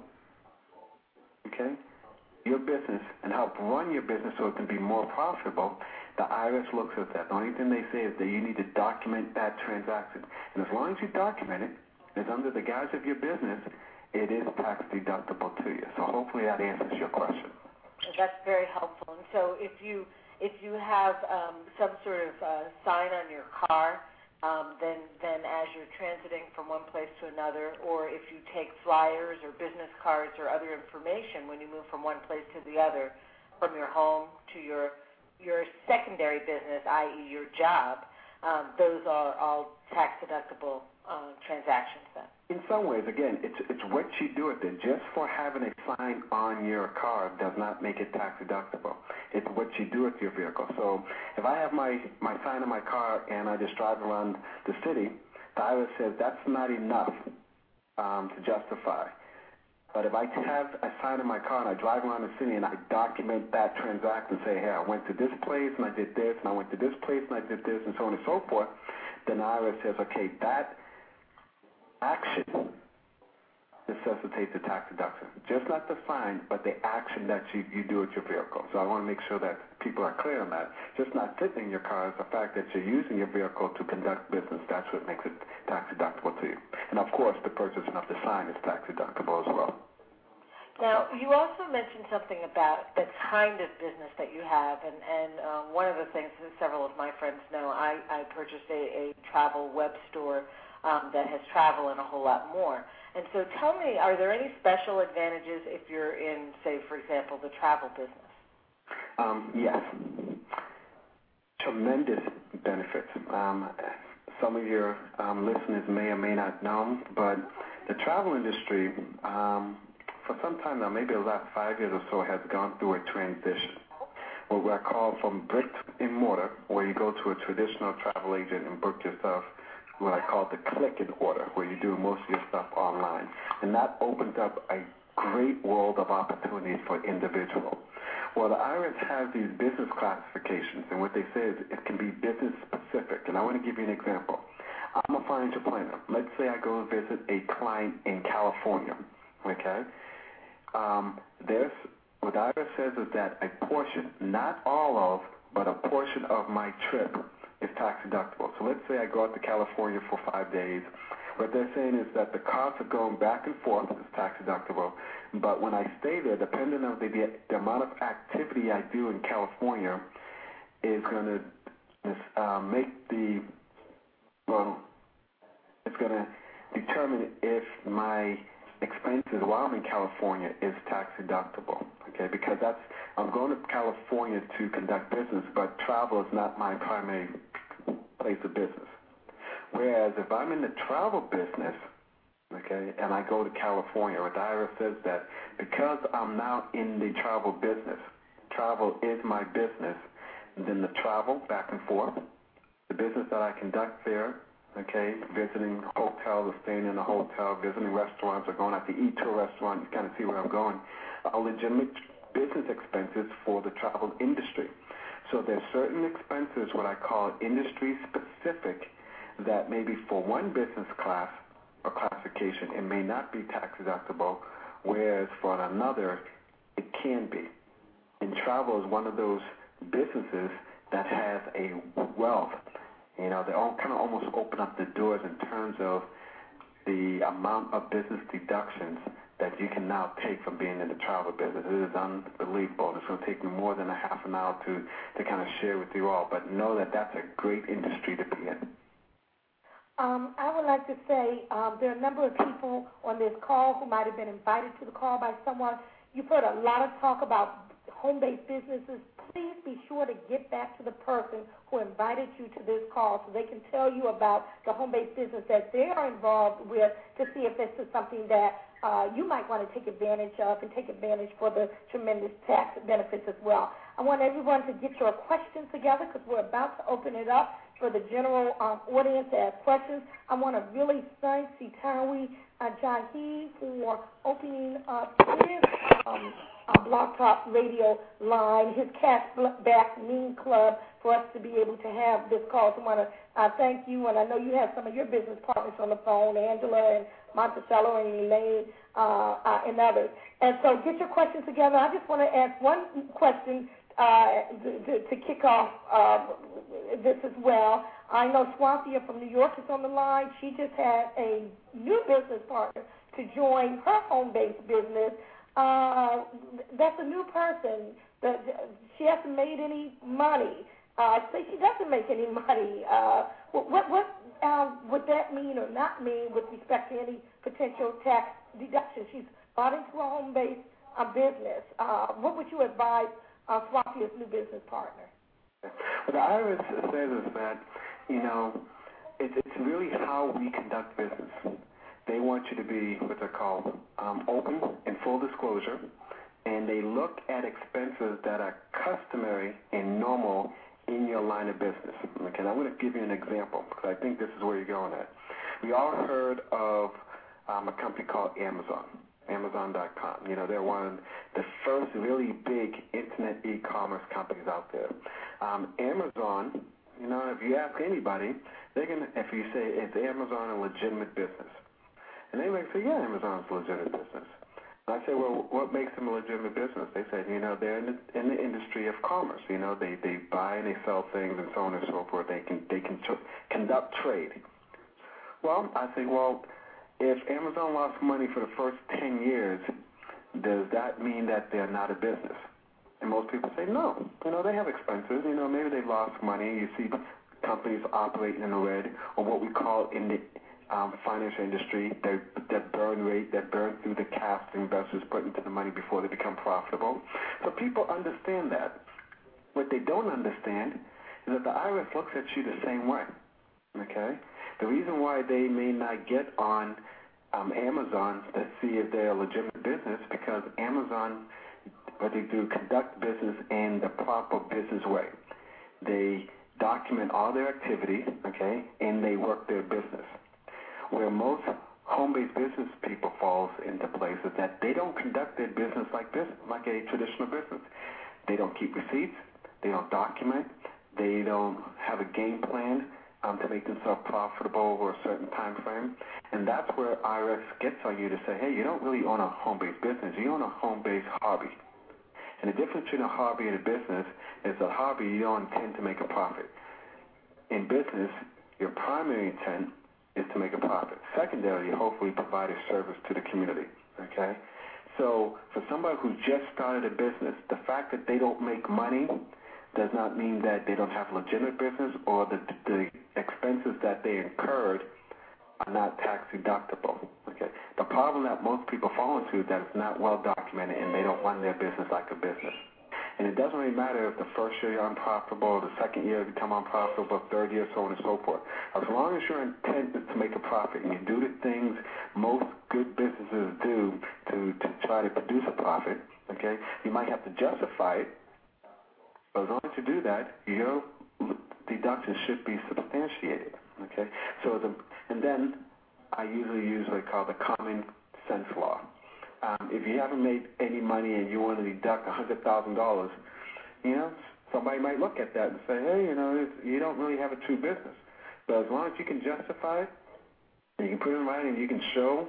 okay, your business and help run your business so it can be more profitable, the I R S looks at that. The only thing they say is that you need to document that transaction. And as long as you document it, it's under the guise of your business, it is tax deductible to you. So hopefully that answers your question. That's very helpful. And so if you if you have um, some sort of uh, sign on your car, um, then then as you're transiting from one place to another, or if you take flyers or business cards or other information when you move from one place to the other, from your home to your your secondary business, that is your job, um, those are all tax deductible uh, transactions then. In some ways, again, it's it's what you do with it. Just for having a sign on your car does not make it tax deductible. It's what you do with your vehicle. So if I have my, my sign on my car and I just drive around the city, the I R S says that's not enough um, to justify. But if I have a sign in my car and I drive around the city and I document that transaction and say, hey, I went to this place and I did this, and I went to this place and I did this, and so on and so forth, then the I R S says, okay, that action necessitates a tax deduction. Just not the fine, but the action that you, you do with your vehicle. So I want to make sure that people are clear on that. Just not sitting in your car is the fact that you're using your vehicle to conduct business. That's what makes it tax deductible to you. And, of course, the purchasing of the sign is tax deductible as well. Now, you also mentioned something about the kind of business that you have, and, and um, one of the things that several of my friends know, I, I purchased a, a travel web store um, that has travel and a whole lot more. And so tell me, are there any special advantages if you're in, say, for example, the travel business? Um, yes. Tremendous benefits. Um, some of your um, listeners may or may not know, but the travel industry, um, for some time now, maybe the last five years or so, has gone through a transition. What I call from brick and mortar, where you go to a traditional travel agent and book yourself, what I call the click and order, where you do most of your stuff online. And that opens up a great world of opportunities for individuals. Well, the I R S has these business classifications, and what they say is it can be business specific. And I want to give you an example. I'm a financial planner. Let's say I go visit a client in California, okay? Um, there's, what the I R S says is that a portion, not all of, but a portion of my trip is tax deductible. So let's say I go out to California for five days. What they're saying is that the cost of going back and forth is tax deductible, but when I stay there, depending on the, the amount of activity I do in California, is going to uh, make the, well, it's going to determine if my expenses while I'm in California is tax deductible, okay, because that's, I'm going to California to conduct business, but travel is not my primary place of business. Whereas if I'm in the travel business, okay, and I go to California, what the I R S says that because I'm now in the travel business, travel is my business, then the travel back and forth, the business that I conduct there, okay, visiting hotels or staying in a hotel, visiting restaurants or going out to eat to a restaurant, you kind of see where I'm going, are legitimate business expenses for the travel industry. So there's certain expenses, what I call industry specific, that maybe for one business class or classification, it may not be tax deductible, whereas for another, it can be. And travel is one of those businesses that has a wealth. You know, they all kind of almost open up the doors in terms of the amount of business deductions that you can now take from being in the travel business. It is unbelievable. It's going to take me more than a half an hour to, to kind of share with you all, but know that that's a great industry to be in. Um, I would like to say um, there are a number of people on this call who might have been invited to the call by someone. You've heard a lot of talk about home-based businesses. Please be sure to get back to the person who invited you to this call so they can tell you about the home-based business that they are involved with to see if this is something that uh, you might want to take advantage of and take advantage for the tremendous tax benefits as well. I want everyone to get your questions together because we're about to open it up for the general um, audience to ask questions. I want to really thank Sitawi uh, Jahi for opening up his um, uh, Blog Talk Radio line, his Cashback Mean Club, for us to be able to have this call. So I want to uh, thank you, and I know you have some of your business partners on the phone, Angela and Monticello and Elaine uh, uh, and others. And so get your questions together. I just want to ask one question Uh, to, to kick off uh, this as well. I know Swathia from New York is on the line. She just had a new business partner to join her home-based business. Uh, that's a new person. That she hasn't made any money. Uh, say she doesn't make any money. Uh, what what uh, would that mean or not mean with respect to any potential tax deduction? She's bought into a home-based uh, business. Uh, what would you advise Uh, Swathia's new business partner? What the I R S says is that, you know, it, it's really how we conduct business. They want you to be what they call um, open and full disclosure, and they look at expenses that are customary and normal in your line of business. Okay, I'm going to give you an example because I think this is where you're going at. We all heard of um, a company called Amazon. Amazon dot com. You know, they're one of the first really big internet e-commerce companies out there. Um, Amazon, you know, if you ask anybody, they're gonna, if you say, is Amazon a legitimate business? And they might say, yeah, Amazon's a legitimate business. And I say, well, what makes them a legitimate business? They say, you know, they're in the, in the industry of commerce. You know, they, they buy and they sell things and so on and so forth. They can, they can tr- conduct trade. Well, I think, well, if Amazon lost money for the first ten years, does that mean that they're not a business? And most people say no. You know, they have expenses. You know, maybe they've lost money. You see companies operating in the red, or what we call in the um, financial industry, their, their burn rate, their burn through the cash investors put into the money before they become profitable. So people understand that. What they don't understand is that the I R S looks at you the same way. Okay? The reason why they may not get on um, Amazon to see if they're a legitimate business, because Amazon, what they do, conduct business in the proper business way. They document all their activity, okay, and they work their business. Where most home-based business people falls into place is that they don't conduct their business like business, like a traditional business. They don't keep receipts. They don't document. They don't have a game plan um, to make themselves profitable over a certain time frame. And that's where I R S gets on you to say, hey, you don't really own a home-based business. You own a home-based hobby. And the difference between a hobby and a business is a hobby, you don't intend to make a profit. In business, your primary intent is to make a profit. Secondarily, hopefully provide a service to the community, okay? So for somebody who just started a business, the fact that they don't make money does not mean that they don't have legitimate business, or the, the expenses that they incurred are not tax deductible, okay? The problem that most people fall into is that it's not well documented and they don't run their business like a business. And it doesn't really matter if the first year you're unprofitable, the second year you become unprofitable, third year, so on and so forth. As long as your intent is to make a profit and you do the things most good businesses do to, to try to produce a profit, okay, you might have to justify it, but as long as you do that, your deductions should be substantiated, okay? So the, and then I usually use what I call the common sense law. Um, if you haven't made any money and you want to deduct one hundred thousand dollars, you know, somebody might look at that and say, hey, you know, it's, you don't really have a true business. But as long as you can justify it, and you can put it in writing, and you can show,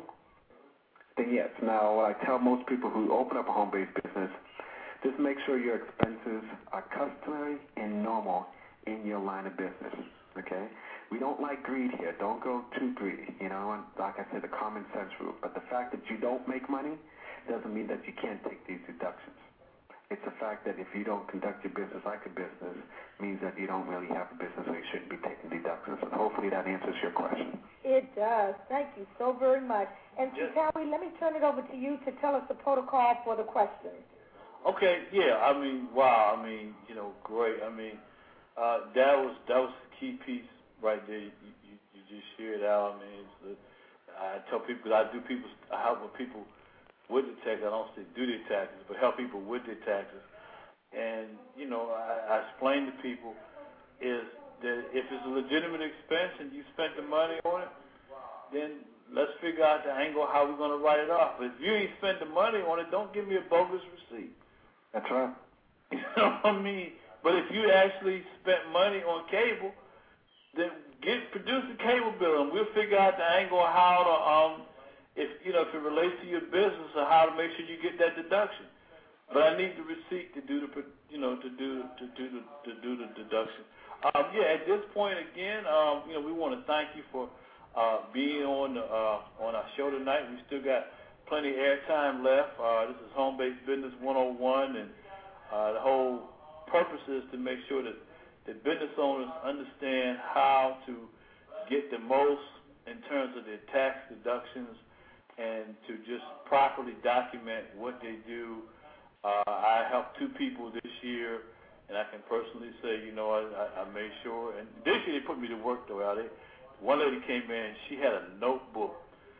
then yes. Now, what I tell most people who open up a home-based business, just make sure your expenses are customary and normal in your line of business, okay? We don't like greed here. Don't go too greedy, you know, and like I said, the common sense rule. But the fact that you don't make money doesn't mean that you can't take these deductions. It's the fact that if you don't conduct your business like a business means that you don't really have a business, so you shouldn't be taking deductions. And hopefully that answers your question. It does. Thank you so very much. And Yes. Chitawi, let me turn it over to you to tell us the protocol for the questions. Okay, yeah, I mean, wow, I mean, you know, great. I mean, uh, that was that was the key piece right there. You, you, you just shared out. I mean, it's the, I tell people, because I do people, I help with people with the taxes. I don't say do their taxes, but help people with their taxes. And, you know, I, I explain to people is that if it's a legitimate expense and you spent the money on it, then let's figure out the angle how we're going to write it off. But if you ain't spent the money on it, don't give me a bogus receipt. That's right. You know what I mean? But if you actually spent money on cable, then get produce a cable bill, and we'll figure out the angle on how to, um, if you know, if it relates to your business, or how to make sure you get that deduction. But I need the receipt to do the, you know, to do to do the to do the deduction. Um, yeah, at this point again, um, you know, we want to thank you for uh, being on the, uh, on our show tonight. We still got plenty of airtime left. Uh, this is Home-Based Business one oh one, and uh, the whole purpose is to make sure that the business owners understand how to get the most in terms of their tax deductions and to just properly document what they do. Uh, I helped two people this year, and I can personally say, you know, I, I made sure. And this year they put me to work, though. They, one lady came in, she had a notebook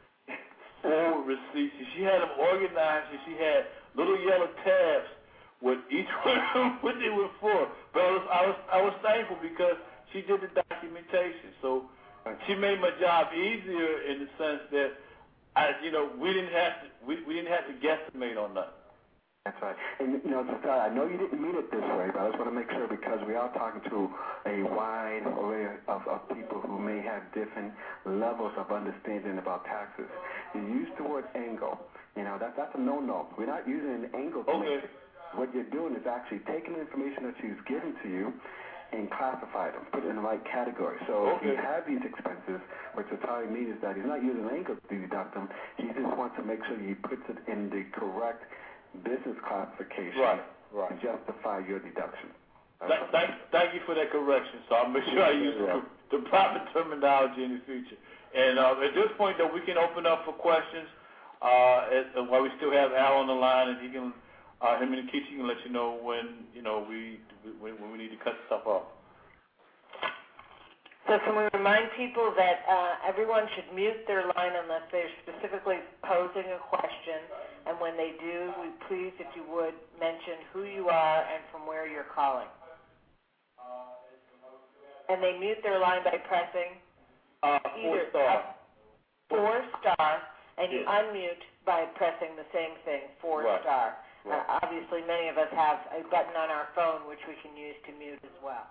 full of receipts. She had them organized, and she had little yellow tabs with each one of them, what they were for. But I was, I was, I was thankful because she did the documentation. So she made my job easier in the sense that, I, you know, we didn't have to, we, we didn't have to guesstimate on nothing. That's right. And, you know, I know you didn't mean it this way, but I just want to make sure, because we are talking to a wide array of, of people who may have different levels of understanding about taxes. You use the word angle. You know, that, that's a no-no. We're not using an angle to Okay. make it. What you're doing is actually taking the information that she's given to you and classify them, put it in the right category. So Okay. if you have these expenses, what you're telling me is that he's not using income to deduct them. He just wants to make sure he puts it in the correct business classification Right, right. to justify your deduction. Th- thank, thank you for that correction. So I'll make sure I use the, the proper terminology in the future. And uh, at this point, though, we can open up for questions. Uh, as, uh, while we still have Al on the line, and he can, uh, him and Keisha can let you know when you know we when, when we need to cut stuff off. So can we remind people that uh, everyone should mute their line unless they're specifically posing a question, and when they do, we please, if you would, mention who you are and from where you're calling. And they mute their line by pressing Uh, four either star. up four star, and you Yeah. unmute by pressing the same thing, four Right. star. Right. Uh, obviously, many of us have a button on our phone which we can use to mute as well.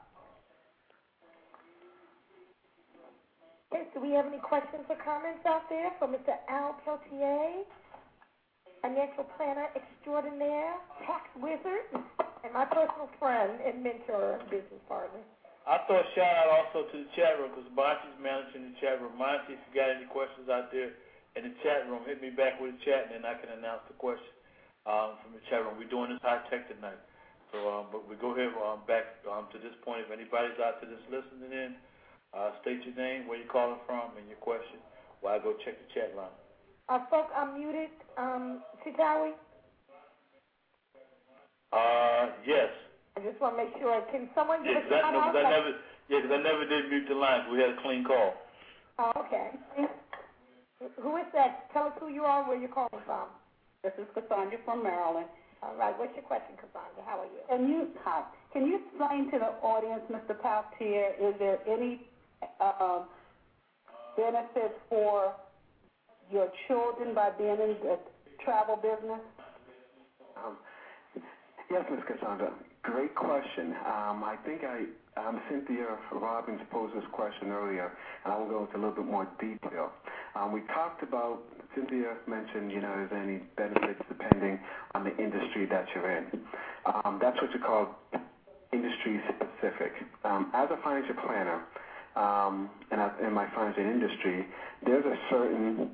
Okay, do we have any questions or comments out there for Mister Al Peltier, financial planner extraordinaire, tax wizard, and my personal friend and mentor and business partner? I throw a shout out also to the chat room because Monty's managing the chat room. Monty, if you got any questions out there in the chat room, hit me back with a chat and then I can announce the question um, from the chat room. We're doing this high tech tonight. So, um, but we go ahead um, back um, to this point. If anybody's out to this listening in, uh, state your name, where you're calling from, and your question while I go check the chat line. Are folk unmuted, um, Chitawi? Uh, yes. I just want to make sure. Can someone give Yeah, a because I, shout no, out? 'cause I never, yeah, 'cause I never did mute the line. We had a clean call. Oh, okay. Who is that? Tell us who you are and where you're calling from. This is Cassandra from Maryland. All right. What's your question, Cassandra? How are you? Can you hi, can you explain to the audience, Mister Peltier, is there any uh, benefit for your children by being in the travel business? Um, yes, Miz Cassandra. Great question. Um, I think I, um, Cynthia Robbins posed this question earlier, and I will go into a little bit more detail. Um, we talked about, Cynthia mentioned, you know, is there any benefits depending on the industry that you're in. Um, that's what you call industry specific. Um, as a financial planner, um, and I, in my financial industry, there's a certain,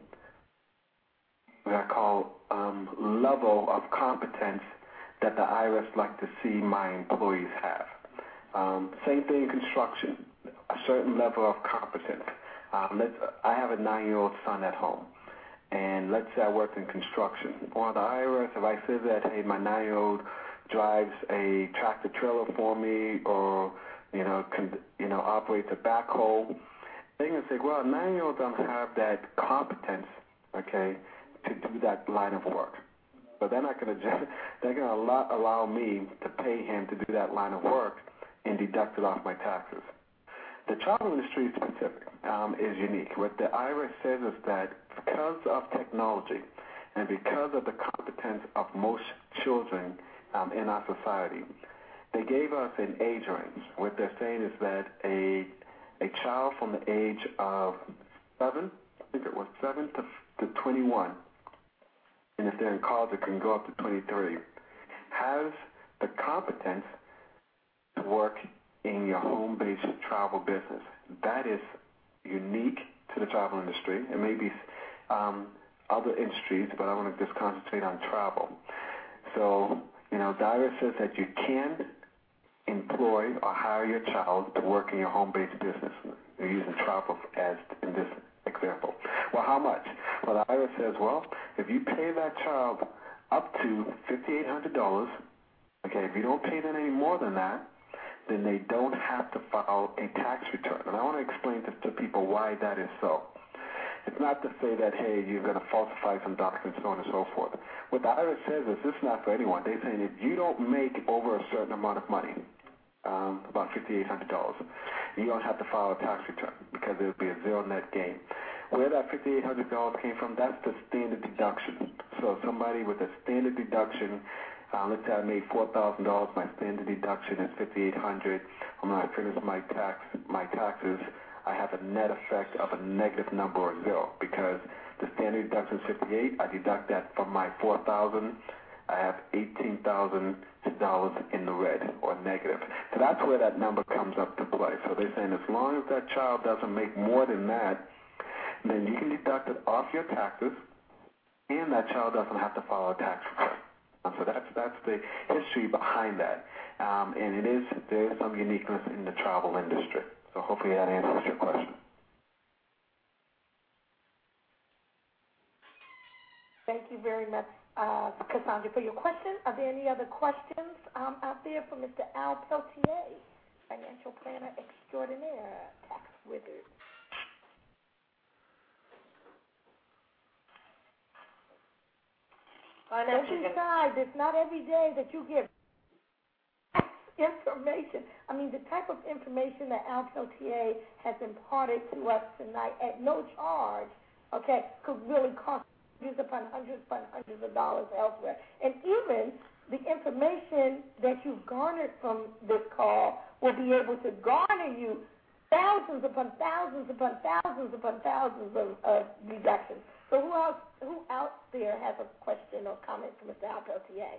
what I call, um, level of competence that the I R S like to see my employees have. Um, same thing in construction, a certain level of competence. Um, let's, I have a nine-year-old son at home, and let's say I work in construction. Well, the I R S, if I say that, hey, my nine-year-old drives a tractor trailer for me, or you know, con- you know, operates a backhoe, they're gonna say, well, a nine-year-old don't have that competence, okay, to do that line of work. But they're not going to, they're going to allow, allow me to pay him to do that line of work and deduct it off my taxes. The travel industry is specific, um, is unique. What the I R S says is that because of technology and because of the competence of most children um, in our society, they gave us an age range. What they're saying is that a a child from the age of seven, I think it was seven to, to twenty-one, and if they're in college, it can go up to twenty-three, has the competence to work in your home-based travel business. That is unique to the travel industry. It may be um, other industries, but I want to just concentrate on travel. So, you know, the I R S says that you can employ or hire your child to work in your home-based business. You're using travel as in this example. Well, how much? Well, the I R S says, well, if you pay that child up to five thousand eight hundred dollars, okay, if you don't pay them any more than that, then they don't have to file a tax return. And I want to explain to, to people why that is so. It's not to say that, hey, you're going to falsify some documents, so on and so forth. What the I R S says is this is not for anyone. They're saying if you don't make over a certain amount of money, um, about five thousand eight hundred dollars, you don't have to file a tax return because it would be a zero net gain. Where that five thousand eight hundred dollars came from, that's the standard deduction. So somebody with a standard deduction, uh, let's say I made four thousand dollars, my standard deduction is five thousand eight hundred dollars. When I finish my tax, my taxes, I have a net effect of a negative number or zero because the standard deduction is fifty-eight. I deduct that from my four thousand I have eighteen thousand dollars in the red or negative. So that's where that number comes up to play. So they're saying as long as that child doesn't make more than that, then you can deduct it off your taxes, and that child doesn't have to file a tax return. So that's that's the history behind that. Um, and it is there is some uniqueness in the travel industry. So hopefully that answers your question. Thank you very much, uh, Cassandra, for your question. Are there any other questions um, out there for Mister Al Peltier, financial planner extraordinaire, tax wizard? Don't be shy. It's not every day that you get information. I mean, the type of information that Al Peltier has imparted to us tonight at no charge, okay, could really cost hundreds upon hundreds upon hundreds of dollars elsewhere. And even the information that you've garnered from this call will be able to garner you thousands upon thousands upon thousands upon thousands of, of deductions. So who else, who out there has a question or comment for Mister Al Peltier?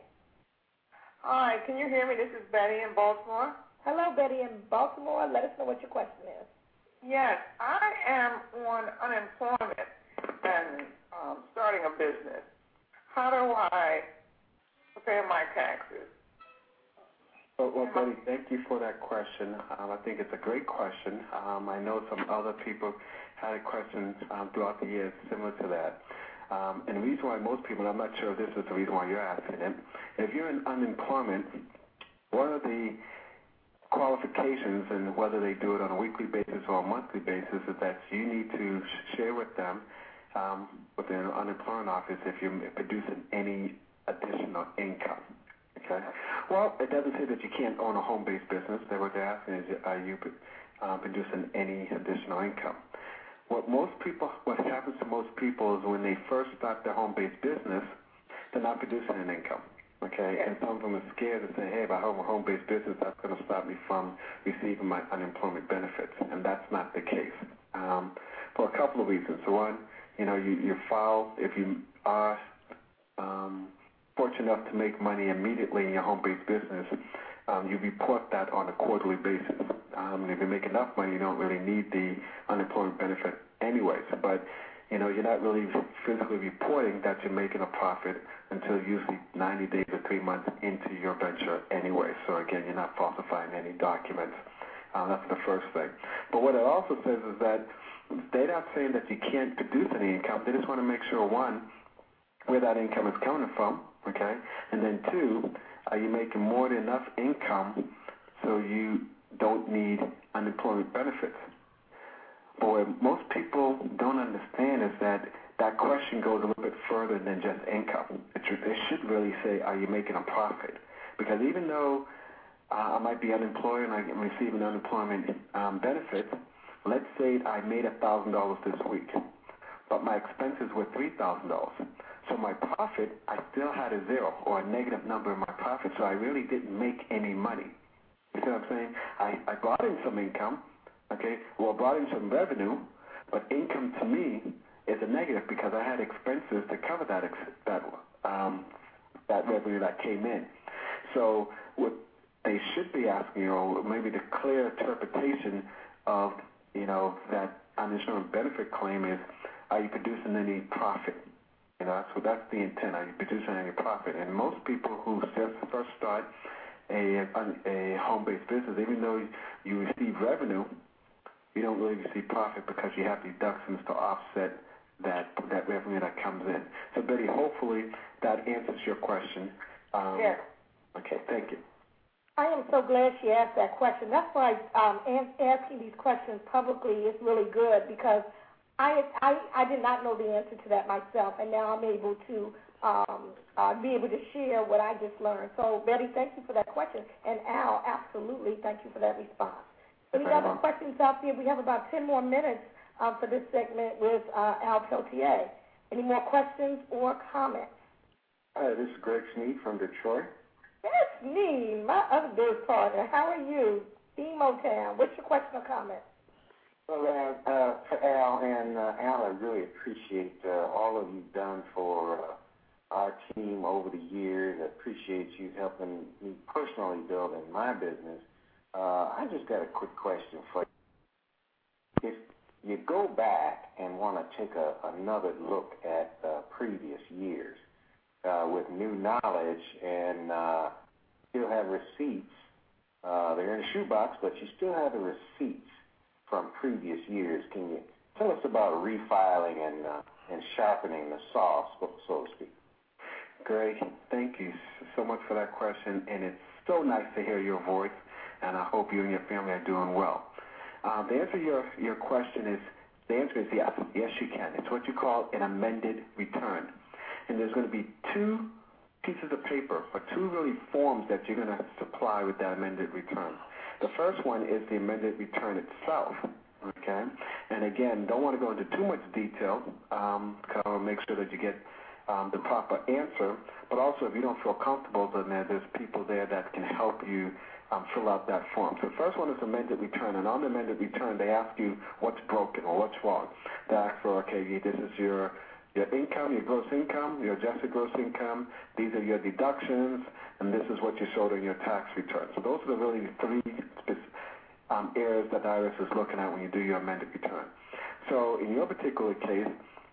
Hi, can you hear me? This is Betty in Baltimore. Hello, Betty in Baltimore. Let us know what your question is. Yes, I am on unemployment and um, starting a business. How do I prepare my taxes? Well, well, Betty, thank you for that question. Um, I think it's a great question. Um, I know some other people had a question um, throughout the years similar to that. Um, and the reason why most people, and I'm not sure if this is the reason why you're asking it, if you're in unemployment, one of the qualifications, and whether they do it on a weekly basis or a monthly basis, is that you need to share with them, um, with the unemployment office, if you're producing any additional income. Okay. Well, it doesn't say that you can't own a home-based business. That what they're asking is, are you uh, producing any additional income? What most people, what happens to most people is when they first start their home-based business, they're not producing an income. Okay, and some of them are scared to say, hey, if I have a home-based business, that's going to stop me from receiving my unemployment benefits, and that's not the case. Um, for a couple of reasons. So one, you know, you, you file, if you are um, fortunate enough to make money immediately in your home-based business, um, you report that on a quarterly basis. Um, and if you make enough money, you don't really need the unemployment benefit anyways. But, you know, you're not really physically reporting that you're making a profit until usually ninety days or three months into your venture anyway. So, again, you're not falsifying any documents. Uh, that's the first thing. But what it also says is that they're not saying that you can't produce any income. They just want to make sure, one, where that income is coming from, okay? And then, two, are you making more than enough income so you don't need unemployment benefits? But what most people don't understand is that that question goes a little bit further than just income. It, it should really say, are you making a profit? Because even though uh, I might be unemployed and I'm receiving unemployment um, benefits, let's say I made one thousand dollars this week, but my expenses were three thousand dollars. So my profit, I still had a zero or a negative number in my profit, so I really didn't make any money. You see what I'm saying? I, I brought in some income, okay, well, brought in some revenue, but income to me is a negative because I had expenses to cover that ex that um, that revenue that came in. So what they should be asking, you know, maybe the clear interpretation of, you know, that unemployment benefit claim is, are you producing any profit? You know, that's, that's the intent. Are you producing any profit? And most people who just first start a, a home-based business, even though you receive revenue, you don't really receive profit because you have deductions to offset that that revenue that comes in. So, Betty, hopefully that answers your question. Um, yes. Okay, thank you. I am so glad she asked that question. That's why um, asking these questions publicly is really good, because I, I I did not know the answer to that myself, and now I'm able to um, uh, be able to share what I just learned. So, Betty, thank you for that question, and Al, absolutely, thank you for that response. Any other questions out there? We have about ten more minutes um, for this segment with uh, Al Peltier. Any more questions or comments? Hi, this is Greg Sneed from Detroit. That's me, my other biz partner. How are you? Emo Town. What's your question or comment? Well, uh, uh, for Al, and uh, Al, I really appreciate uh, all of you've done for uh, our team over the years. I appreciate you helping me personally build in my business. Uh, I just got a quick question for you. If you go back and want to take a, another look at uh, previous years uh, with new knowledge and uh, still have receipts, uh, they're in a shoebox, but you still have the receipts from previous years. Can you tell us about refiling and uh, and sharpening the saw, so to speak? Greg, thank you so much for that question, and it's so nice to hear your voice, and I hope you and your family are doing well. Uh, the answer to your, your question is, the answer is yes. Yes, you can. It's what you call an amended return. And there's going to be two pieces of paper, or two really forms that you're going to supply with that amended return. The first one is the amended return itself, okay? And again, don't want to go into too much detail, um, because I want to make sure that you get um, the proper answer, but also if you don't feel comfortable, then there's people there that can help you um, fill out that form. So the first one is amended return, and on the amended return, they ask you what's broken or what's wrong. They ask for, okay, this is your your income, your gross income, your adjusted gross income, these are your deductions, and this is what you showed in your tax return. So those are the really three um, areas that the I R S is looking at when you do your amended return. So in your particular case,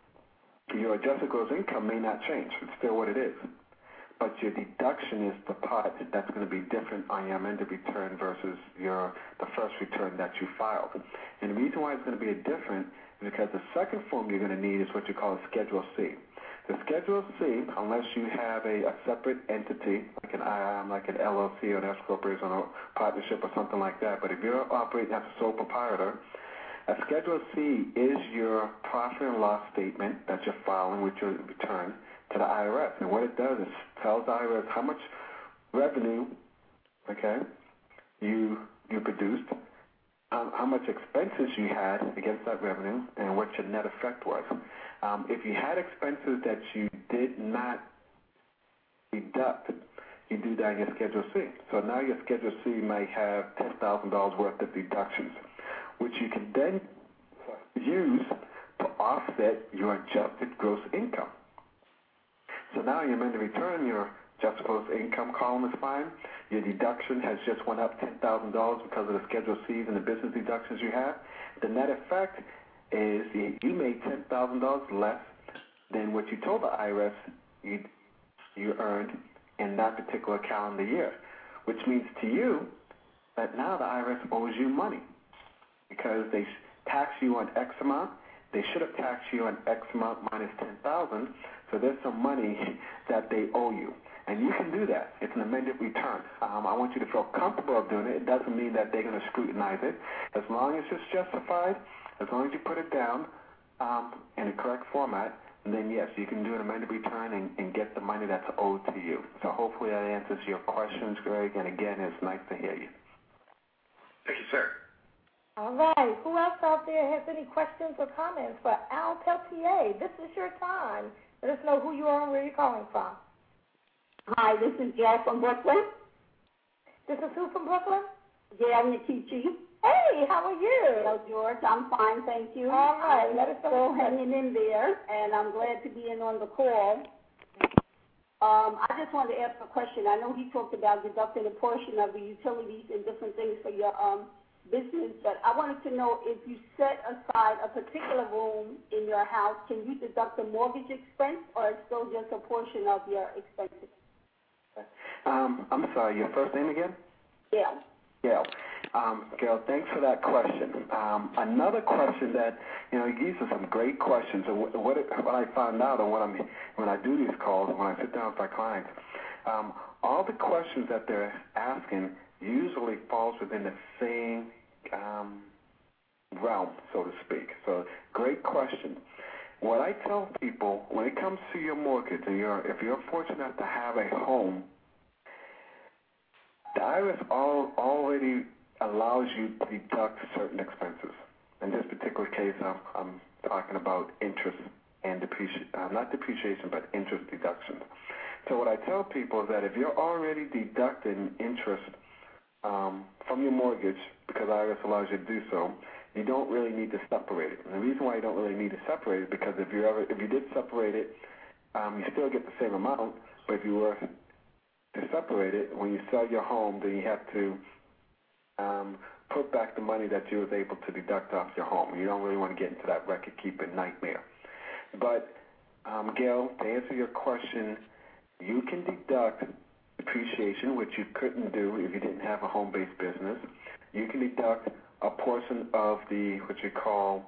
your adjusted gross income may not change. It's still what it is. But your deduction is the part that's going to be different on your amended return versus your the first return that you filed. And the reason why it's going to be a different is because the second form you're going to need is what you call a Schedule C. The Schedule C, unless you have a, a separate entity, like an um, like an L L C or an S corporation or a partnership or something like that, but if you're operating as a sole proprietor, a Schedule C is your profit and loss statement that you're filing with your return to the I R S. And what it does is tells the I R S how much revenue, okay, you you produced, um, how much expenses you had against that revenue, and what your net effect was. Um, if you had expenses that you did not deduct, you do that in your Schedule C. So now your Schedule C might have ten thousand dollars worth of deductions, which you can then use to offset your adjusted gross income. So now your amended return, your adjusted gross income column is fine. Your deduction has just went up ten thousand dollars because of the Schedule C's and the business deductions you have. The net effect is you made ten thousand dollars less than what you told the I R S you, you earned in that particular calendar year, which means to you that now the I R S owes you money because they tax you on X amount. They should have taxed you on X amount minus ten thousand dollars, so there's some money that they owe you. And you can do that. It's an amended return. Um, I want you to feel comfortable of doing it. It doesn't mean that they're going to scrutinize it. As long as it's justified, as long as you put it down um, in the correct format, then yes, you can do an amended return and, and get the money that's owed to you. So hopefully that answers your questions, Greg. And again, it's nice to hear you. Thank you, sir. All right. Who else out there has any questions or comments for Al Peltier? This is your time. Let us know who you are and where you're calling from. Hi, this is Gail from Brooklyn. This is who from Brooklyn? Gail Nikichi. Hey, how are you? Hello, George. I'm fine, thank you. All right. I'm Let us still know. hanging in there, and I'm glad to be in on the call. Um, I just wanted to ask a question. I know he talked about deducting a portion of the utilities and different things for your um, business, but I wanted to know if you set aside a particular room in your house, can you deduct the mortgage expense, or it's still just a portion of your expenses? Um, I'm sorry, your first name again? Yeah. Gail. Um, Gail, thanks for that question. Um, another question that, you know, these are some great questions. And what, what, it, what I found out and what I'm, when I do these calls, when I sit down with my clients, um, all the questions that they're asking usually falls within the same um, realm, so to speak. So, great question. What I tell people, when it comes to your mortgage, and you're, if you're fortunate to have a home, the I R S all, already allows you to deduct certain expenses. In this particular case, I'm, I'm talking about interest and depreciation, uh, not depreciation, but interest deductions. So what I tell people is that if you're already deducting interest um, from your mortgage, because I R S allows you to do so, you don't really need to separate it. And the reason why you don't really need to separate it is because if you ever, if you did separate it um, you still get the same amount, but if you were to separate it, when you sell your home, then you have to um, put back the money that you was able to deduct off your home. You don't really want to get into that record-keeping nightmare. But, um, Gail, to answer your question, you can deduct depreciation, which you couldn't do if you didn't have a home-based business. You can deduct a portion of the, what you call,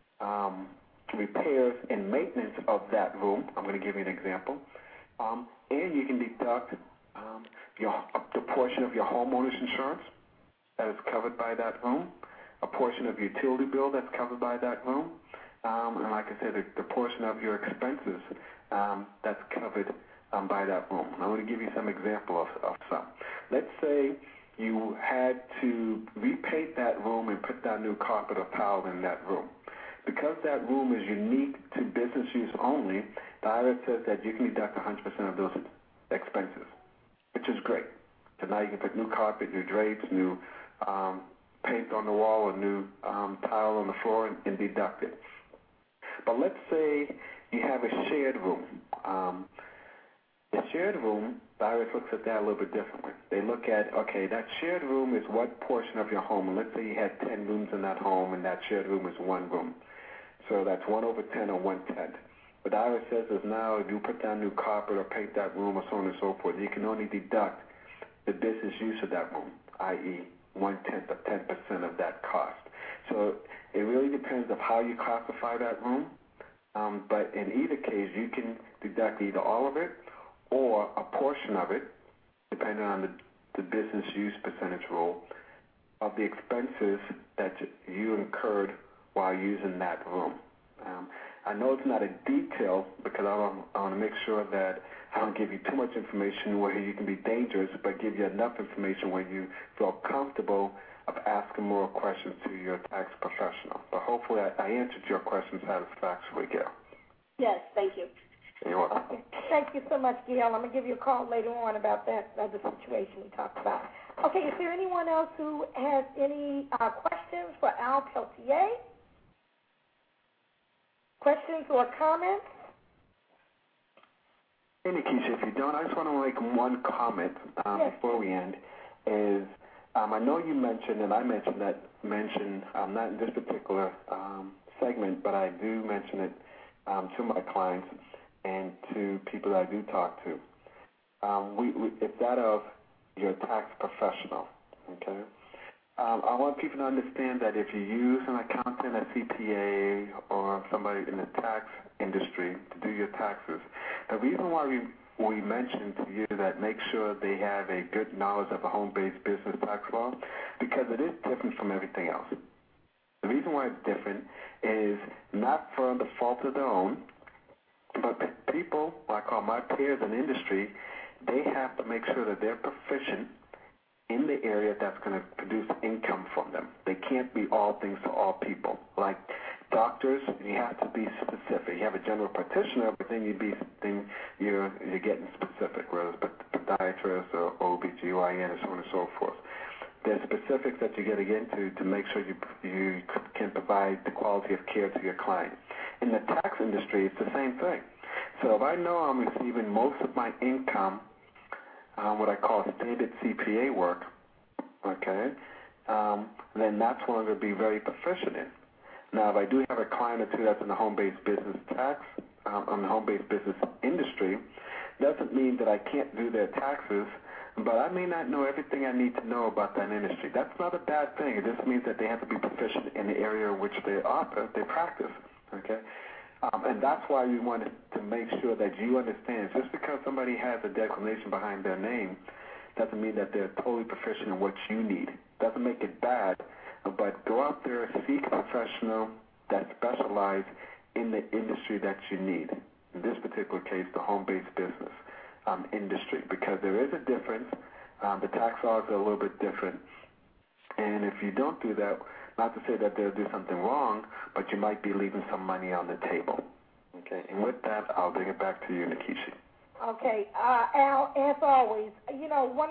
um, repairs and maintenance of that room. I'm going to give you an example. Um, and you can deduct um, your, the portion of your homeowner's insurance that is covered by that room, a portion of your utility bill that's covered by that room, um, and like I said, the, the portion of your expenses um, that's covered um, by that room. I'm going to give you some example of, of some. Let's say you had to repaint that room and put down new carpet or tile in that room. Because that room is unique to business use only, the I R S says that you can deduct one hundred percent of those expenses, which is great. So now you can put new carpet, new drapes, new um, paint on the wall, or new um, tile on the floor, and, and deduct it. But let's say you have a shared room. Um, the shared room, the I R S looks at that a little bit differently. They look at, okay, that shared room is what portion of your home, and let's say you had ten rooms in that home, and that shared room is one room. So that's one over ten or one-tenth. But the I R S says is now if you put down new carpet or paint that room or so on and so forth, you can only deduct the business use of that room, that is one-tenth or ten percent of that cost. So it really depends on how you classify that room. Um, but in either case, you can deduct either all of it or a portion of it, depending on the, the business use percentage rule, of the expenses that you incurred while using that room. Um, I know it's not a detail because I want, I want to make sure that I don't give you too much information where you can be dangerous, but give you enough information where you feel comfortable of asking more questions to your tax professional. But hopefully I, I answered your question satisfactorily, Gail. Yes, thank you. You're welcome. Okay. Thank you so much, Gail. I'm going to give you a call later on about that other situation we talked about. Okay, is there anyone else who has any uh, questions for Al Peltier? Questions or comments? Hey, Nikisha, if you don't, I just want to make one comment um, yes. before we end. Is um, I know you mentioned, and I mentioned that, mentioned, um, not in this particular um, segment, but I do mention it um, to my clients and to people that I do talk to. Um, we, we, it's that of your tax professional, okay? Um, I want people to understand that if you use an accountant, a C P A, or somebody in the tax industry to do your taxes, the reason why we, we mention to you that make sure they have a good knowledge of a home-based business tax law, because it is different from everything else. The reason why it's different is not from the fault of their own, but people, what I call my peers in industry, they have to make sure that they're proficient in the area that's going to produce income from them. They can't be all things to all people. Like doctors, you have to be specific. You have a general practitioner, but then you be then you're you're getting specific, whether it's podiatrist or O B G Y N and so on and so forth. There's specifics that you got to get into to make sure you you can provide the quality of care to your client. In the tax industry, it's the same thing. So if I know I'm receiving most of my income, um, what I call standard C P A work, okay, um, then that's what I'm going to be very proficient in. Now, if I do have a client or two that's in the home-based business tax, um, in the home-based business industry, doesn't mean that I can't do their taxes, but I may not know everything I need to know about that industry. That's not a bad thing. It just means that they have to be proficient in the area in which they operate, they practice, okay? Um, and that's why we wanted to make sure that you understand. Just because somebody has a declination behind their name doesn't mean that they're totally proficient in what you need. Doesn't make it bad, but go out there, seek a professional that specializes in the industry that you need. In this particular case, the home-based business um, industry, because there is a difference. Um, the tax laws are a little bit different. And if you don't do that, not to say that they'll do something wrong, but you might be leaving some money on the table. Okay, and with that, I'll bring it back to you, Nikisha. Okay, uh, Al, as always, you know, one of the first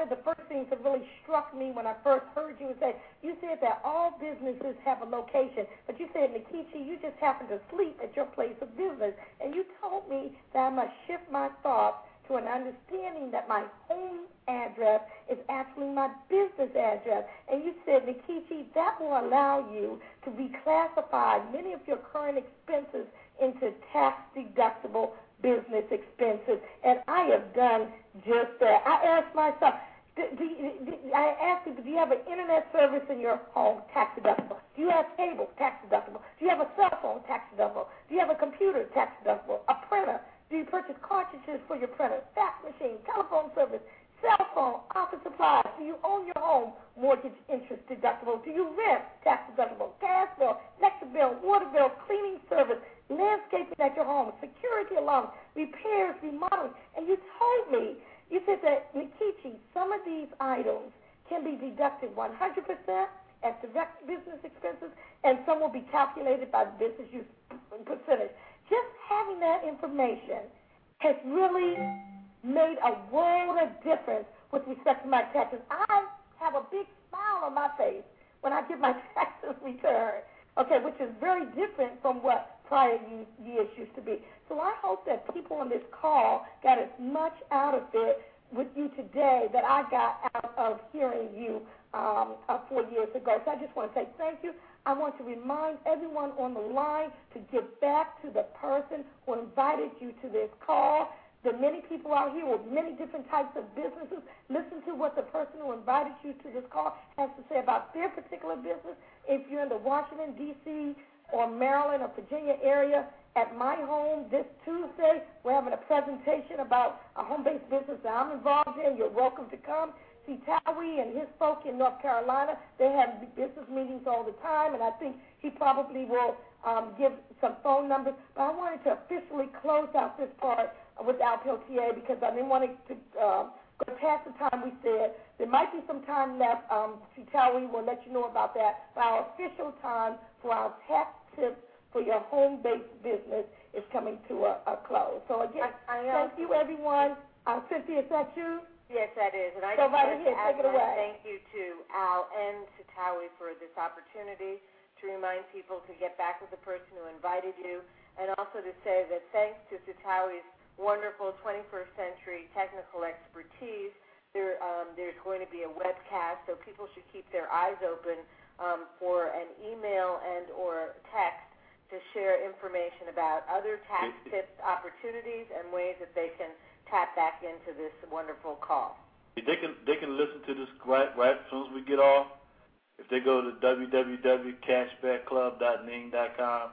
things that really struck me when I first heard you was that you said that all businesses have a location, but you said, Nikichi, you just happen to sleep at your place of business. And you told me that I must shift my thoughts to an understanding that my home address is actually my business address. And you said, Nikichi, that will allow you to reclassify many of your current expenses into tax-deductible business expenses. And I have done just that. I asked myself, do, do, do, I asked you, do you have an internet service in your home, tax-deductible? Do you have cable, tax-deductible? Do you have a cell phone, tax-deductible? Do you have a computer, tax-deductible? A printer? Do you purchase cartridges for your printer, fax machine, telephone service, cell phone, office supplies? Do you own your home, mortgage interest deductible? Do you rent, tax deductible, gas bill, electric bill, water bill, cleaning service, landscaping at your home, security alarms, repairs, remodeling? And you told me, you said that, Nikichi, some of these items can be deducted one hundred percent as direct business expenses, and some will be calculated by the business use percentage. Just having that information has really made a world of difference with respect to my taxes. I have a big smile on my face when I get my taxes returned, okay, which is very different from what prior years used to be. So I hope that people on this call got as much out of it with you today that I got out of hearing you um, uh, four years ago. So I just want to say thank you. I want to remind everyone on the line to give back to the person who invited you to this call. There are many people out here with many different types of businesses. Listen to what the person who invited you to this call has to say about their particular business. If you're in the Washington, D C, or Maryland or Virginia area, at my home this Tuesday, we're having a presentation about a home-based business that I'm involved in. You're welcome to come. See, Towie and his folk in North Carolina, they have business meetings all the time, and I think he probably will um, give some phone numbers. But I wanted to officially close out this part with Al Peltier because I didn't want it to uh, go past the time we said. There might be some time left. Um, see, Towie will let you know about that. But our official time for our tax tips for your home-based business is coming to a, a close. So, again, I, I thank you, everyone. Uh, Cynthia, is that you? Yes, that is. And I so just right want ahead, to add take it away. thank you to Al and to Towie for this opportunity to remind people to get back with the person who invited you, and also to say that thanks to Sitawie's wonderful twenty-first century technical expertise, there, um, there's going to be a webcast, so people should keep their eyes open um, for an email and or text to share information about other tax tips, opportunities, and ways that they can tap back into this wonderful call. They can they can listen to this right right as soon as we get off. If they go to w w w dot cashback club dot ning dot com,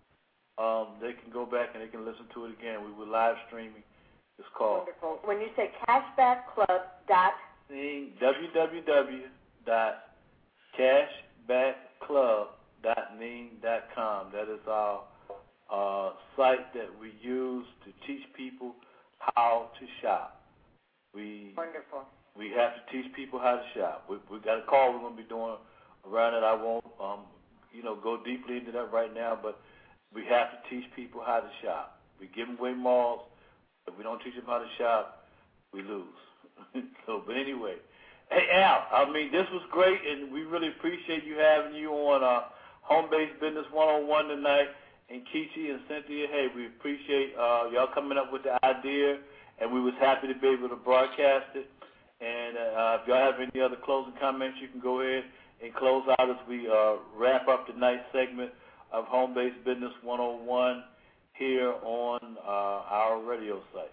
um, they can go back and they can listen to it again. We were live streaming this call. Wonderful. When you say cashback club dot ning, w w w dot cashback club dot ning dot com. That is our uh, site that we use to teach people how to shop. We Wonderful. We have to teach people how to shop. We we got a call we're going to be doing around it. I won't um you know go deeply into that right now, but we have to teach people how to shop. We give away malls. If we don't teach them how to shop, we lose. So, but anyway, hey Al, I mean this was great, and we really appreciate you having you on uh, Home-Based Business one oh one tonight. And Keisha and Cynthia, hey, we appreciate uh, y'all coming up with the idea, and we was happy to be able to broadcast it. And uh, if y'all have any other closing comments, you can go ahead and close out as we uh, wrap up tonight's segment of Home-Based Business one oh one here on uh, our radio site.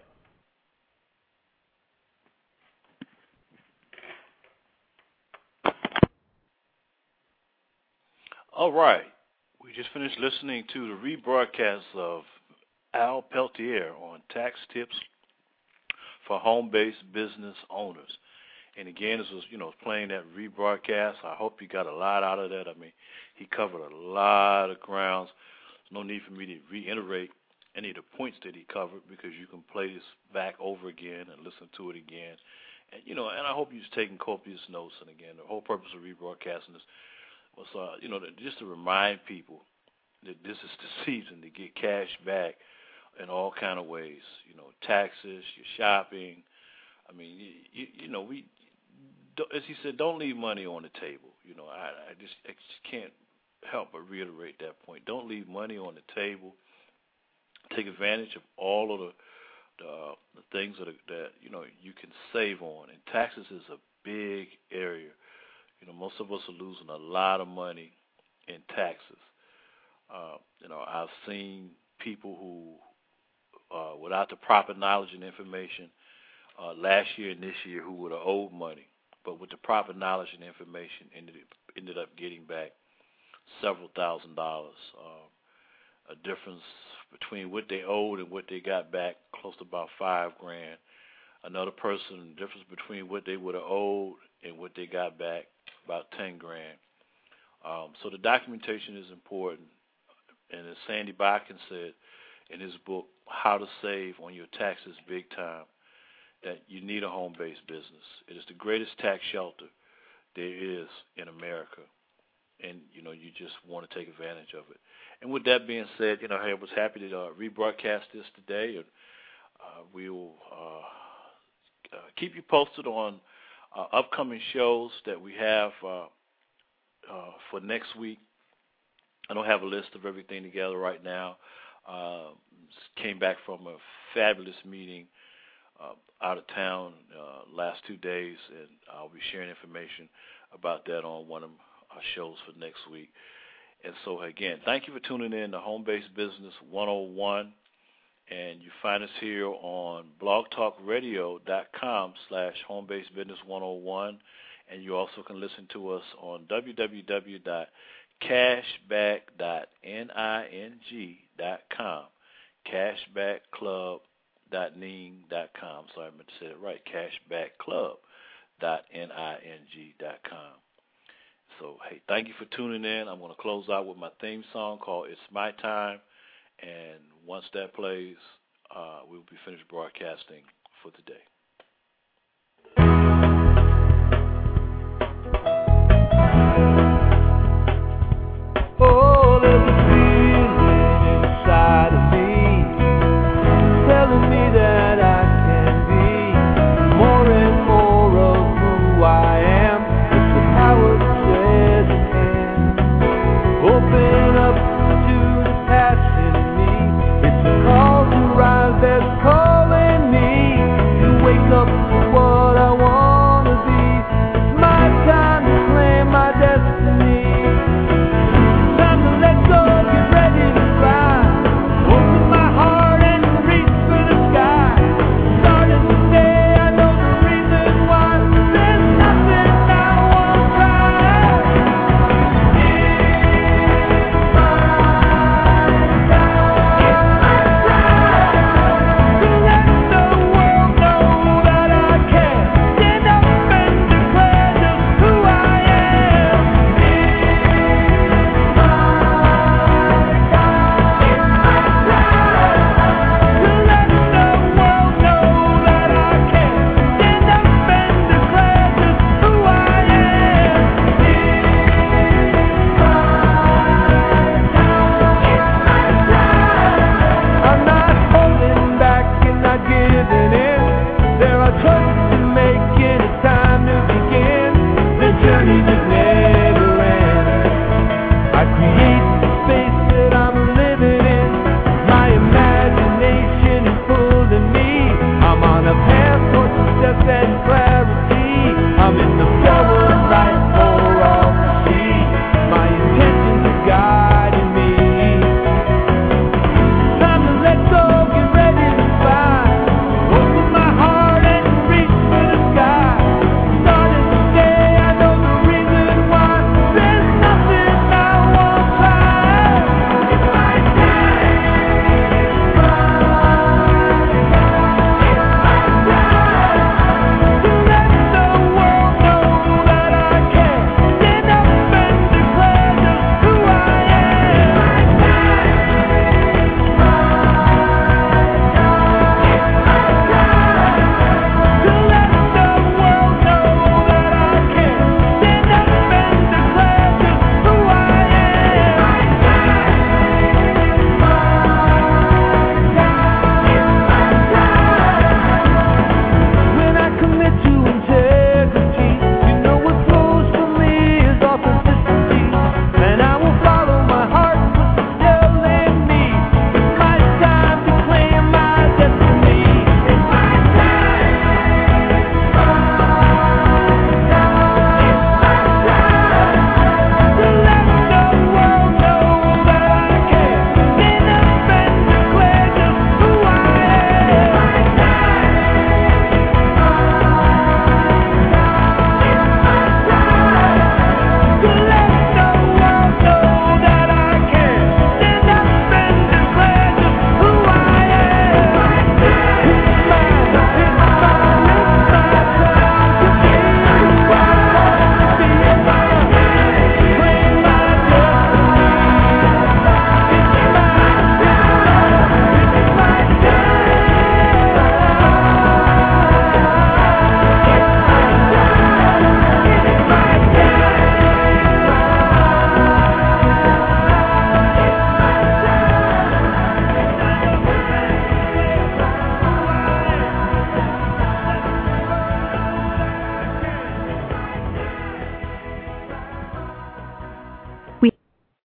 All right. We just finished listening to the rebroadcast of Al Peltier on tax tips for home-based business owners. And again, this was, you know, playing that rebroadcast. I hope you got a lot out of that. I mean, he covered a lot of grounds. There's no need for me to reiterate any of the points that he covered because you can play this back over again and listen to it again. And, you know, and I hope you're taking copious notes. And again, the whole purpose of rebroadcasting this was, uh, you know, just to remind people that this is the season to get cash back in all kind of ways. You know, taxes, your shopping. I mean, you, you, you know, we as he said, don't leave money on the table. You know, I, I just I just can't help but reiterate that point. Don't leave money on the table. Take advantage of all of the the, the things that are, that you know you can save on. And taxes is a big area. You know, most of us are losing a lot of money in taxes. Uh, you know, I've seen people who, uh, without the proper knowledge and information, uh, last year and this year, who would have owed money, but with the proper knowledge and information, ended ended up getting back several thousand dollars. Uh, a difference between what they owed and what they got back, close to about five grand. Another person, difference between what they would have owed and what they got back, about ten grand. Um, so the documentation is important. And as Sandy Bakken said in his book, How to Save on Your Taxes Big Time, that you need a home-based business. It is the greatest tax shelter there is in America. And, you know, you just want to take advantage of it. And with that being said, you know, hey, I was happy to uh, rebroadcast this today. And uh, we will uh, uh, keep you posted on uh, upcoming shows that we have uh, uh, for next week. I don't have a list of everything together right now. Uh, came back from a fabulous meeting uh, out of town uh, last two days, and I'll be sharing information about that on one of our shows for next week. And so, again, thank you for tuning in to Home Based Business one oh one, and you find us here on blogtalkradio.com slash homebasedbusiness101, and you also can listen to us on w w w dot cashback dot ning dot com, cashback club dot ning dot com. Sorry, I meant to say it right, cashback club dot ning dot com. So, hey, thank you for tuning in. I'm going to close out with my theme song called It's My Time, and once that plays, uh, we'll be finished broadcasting for today.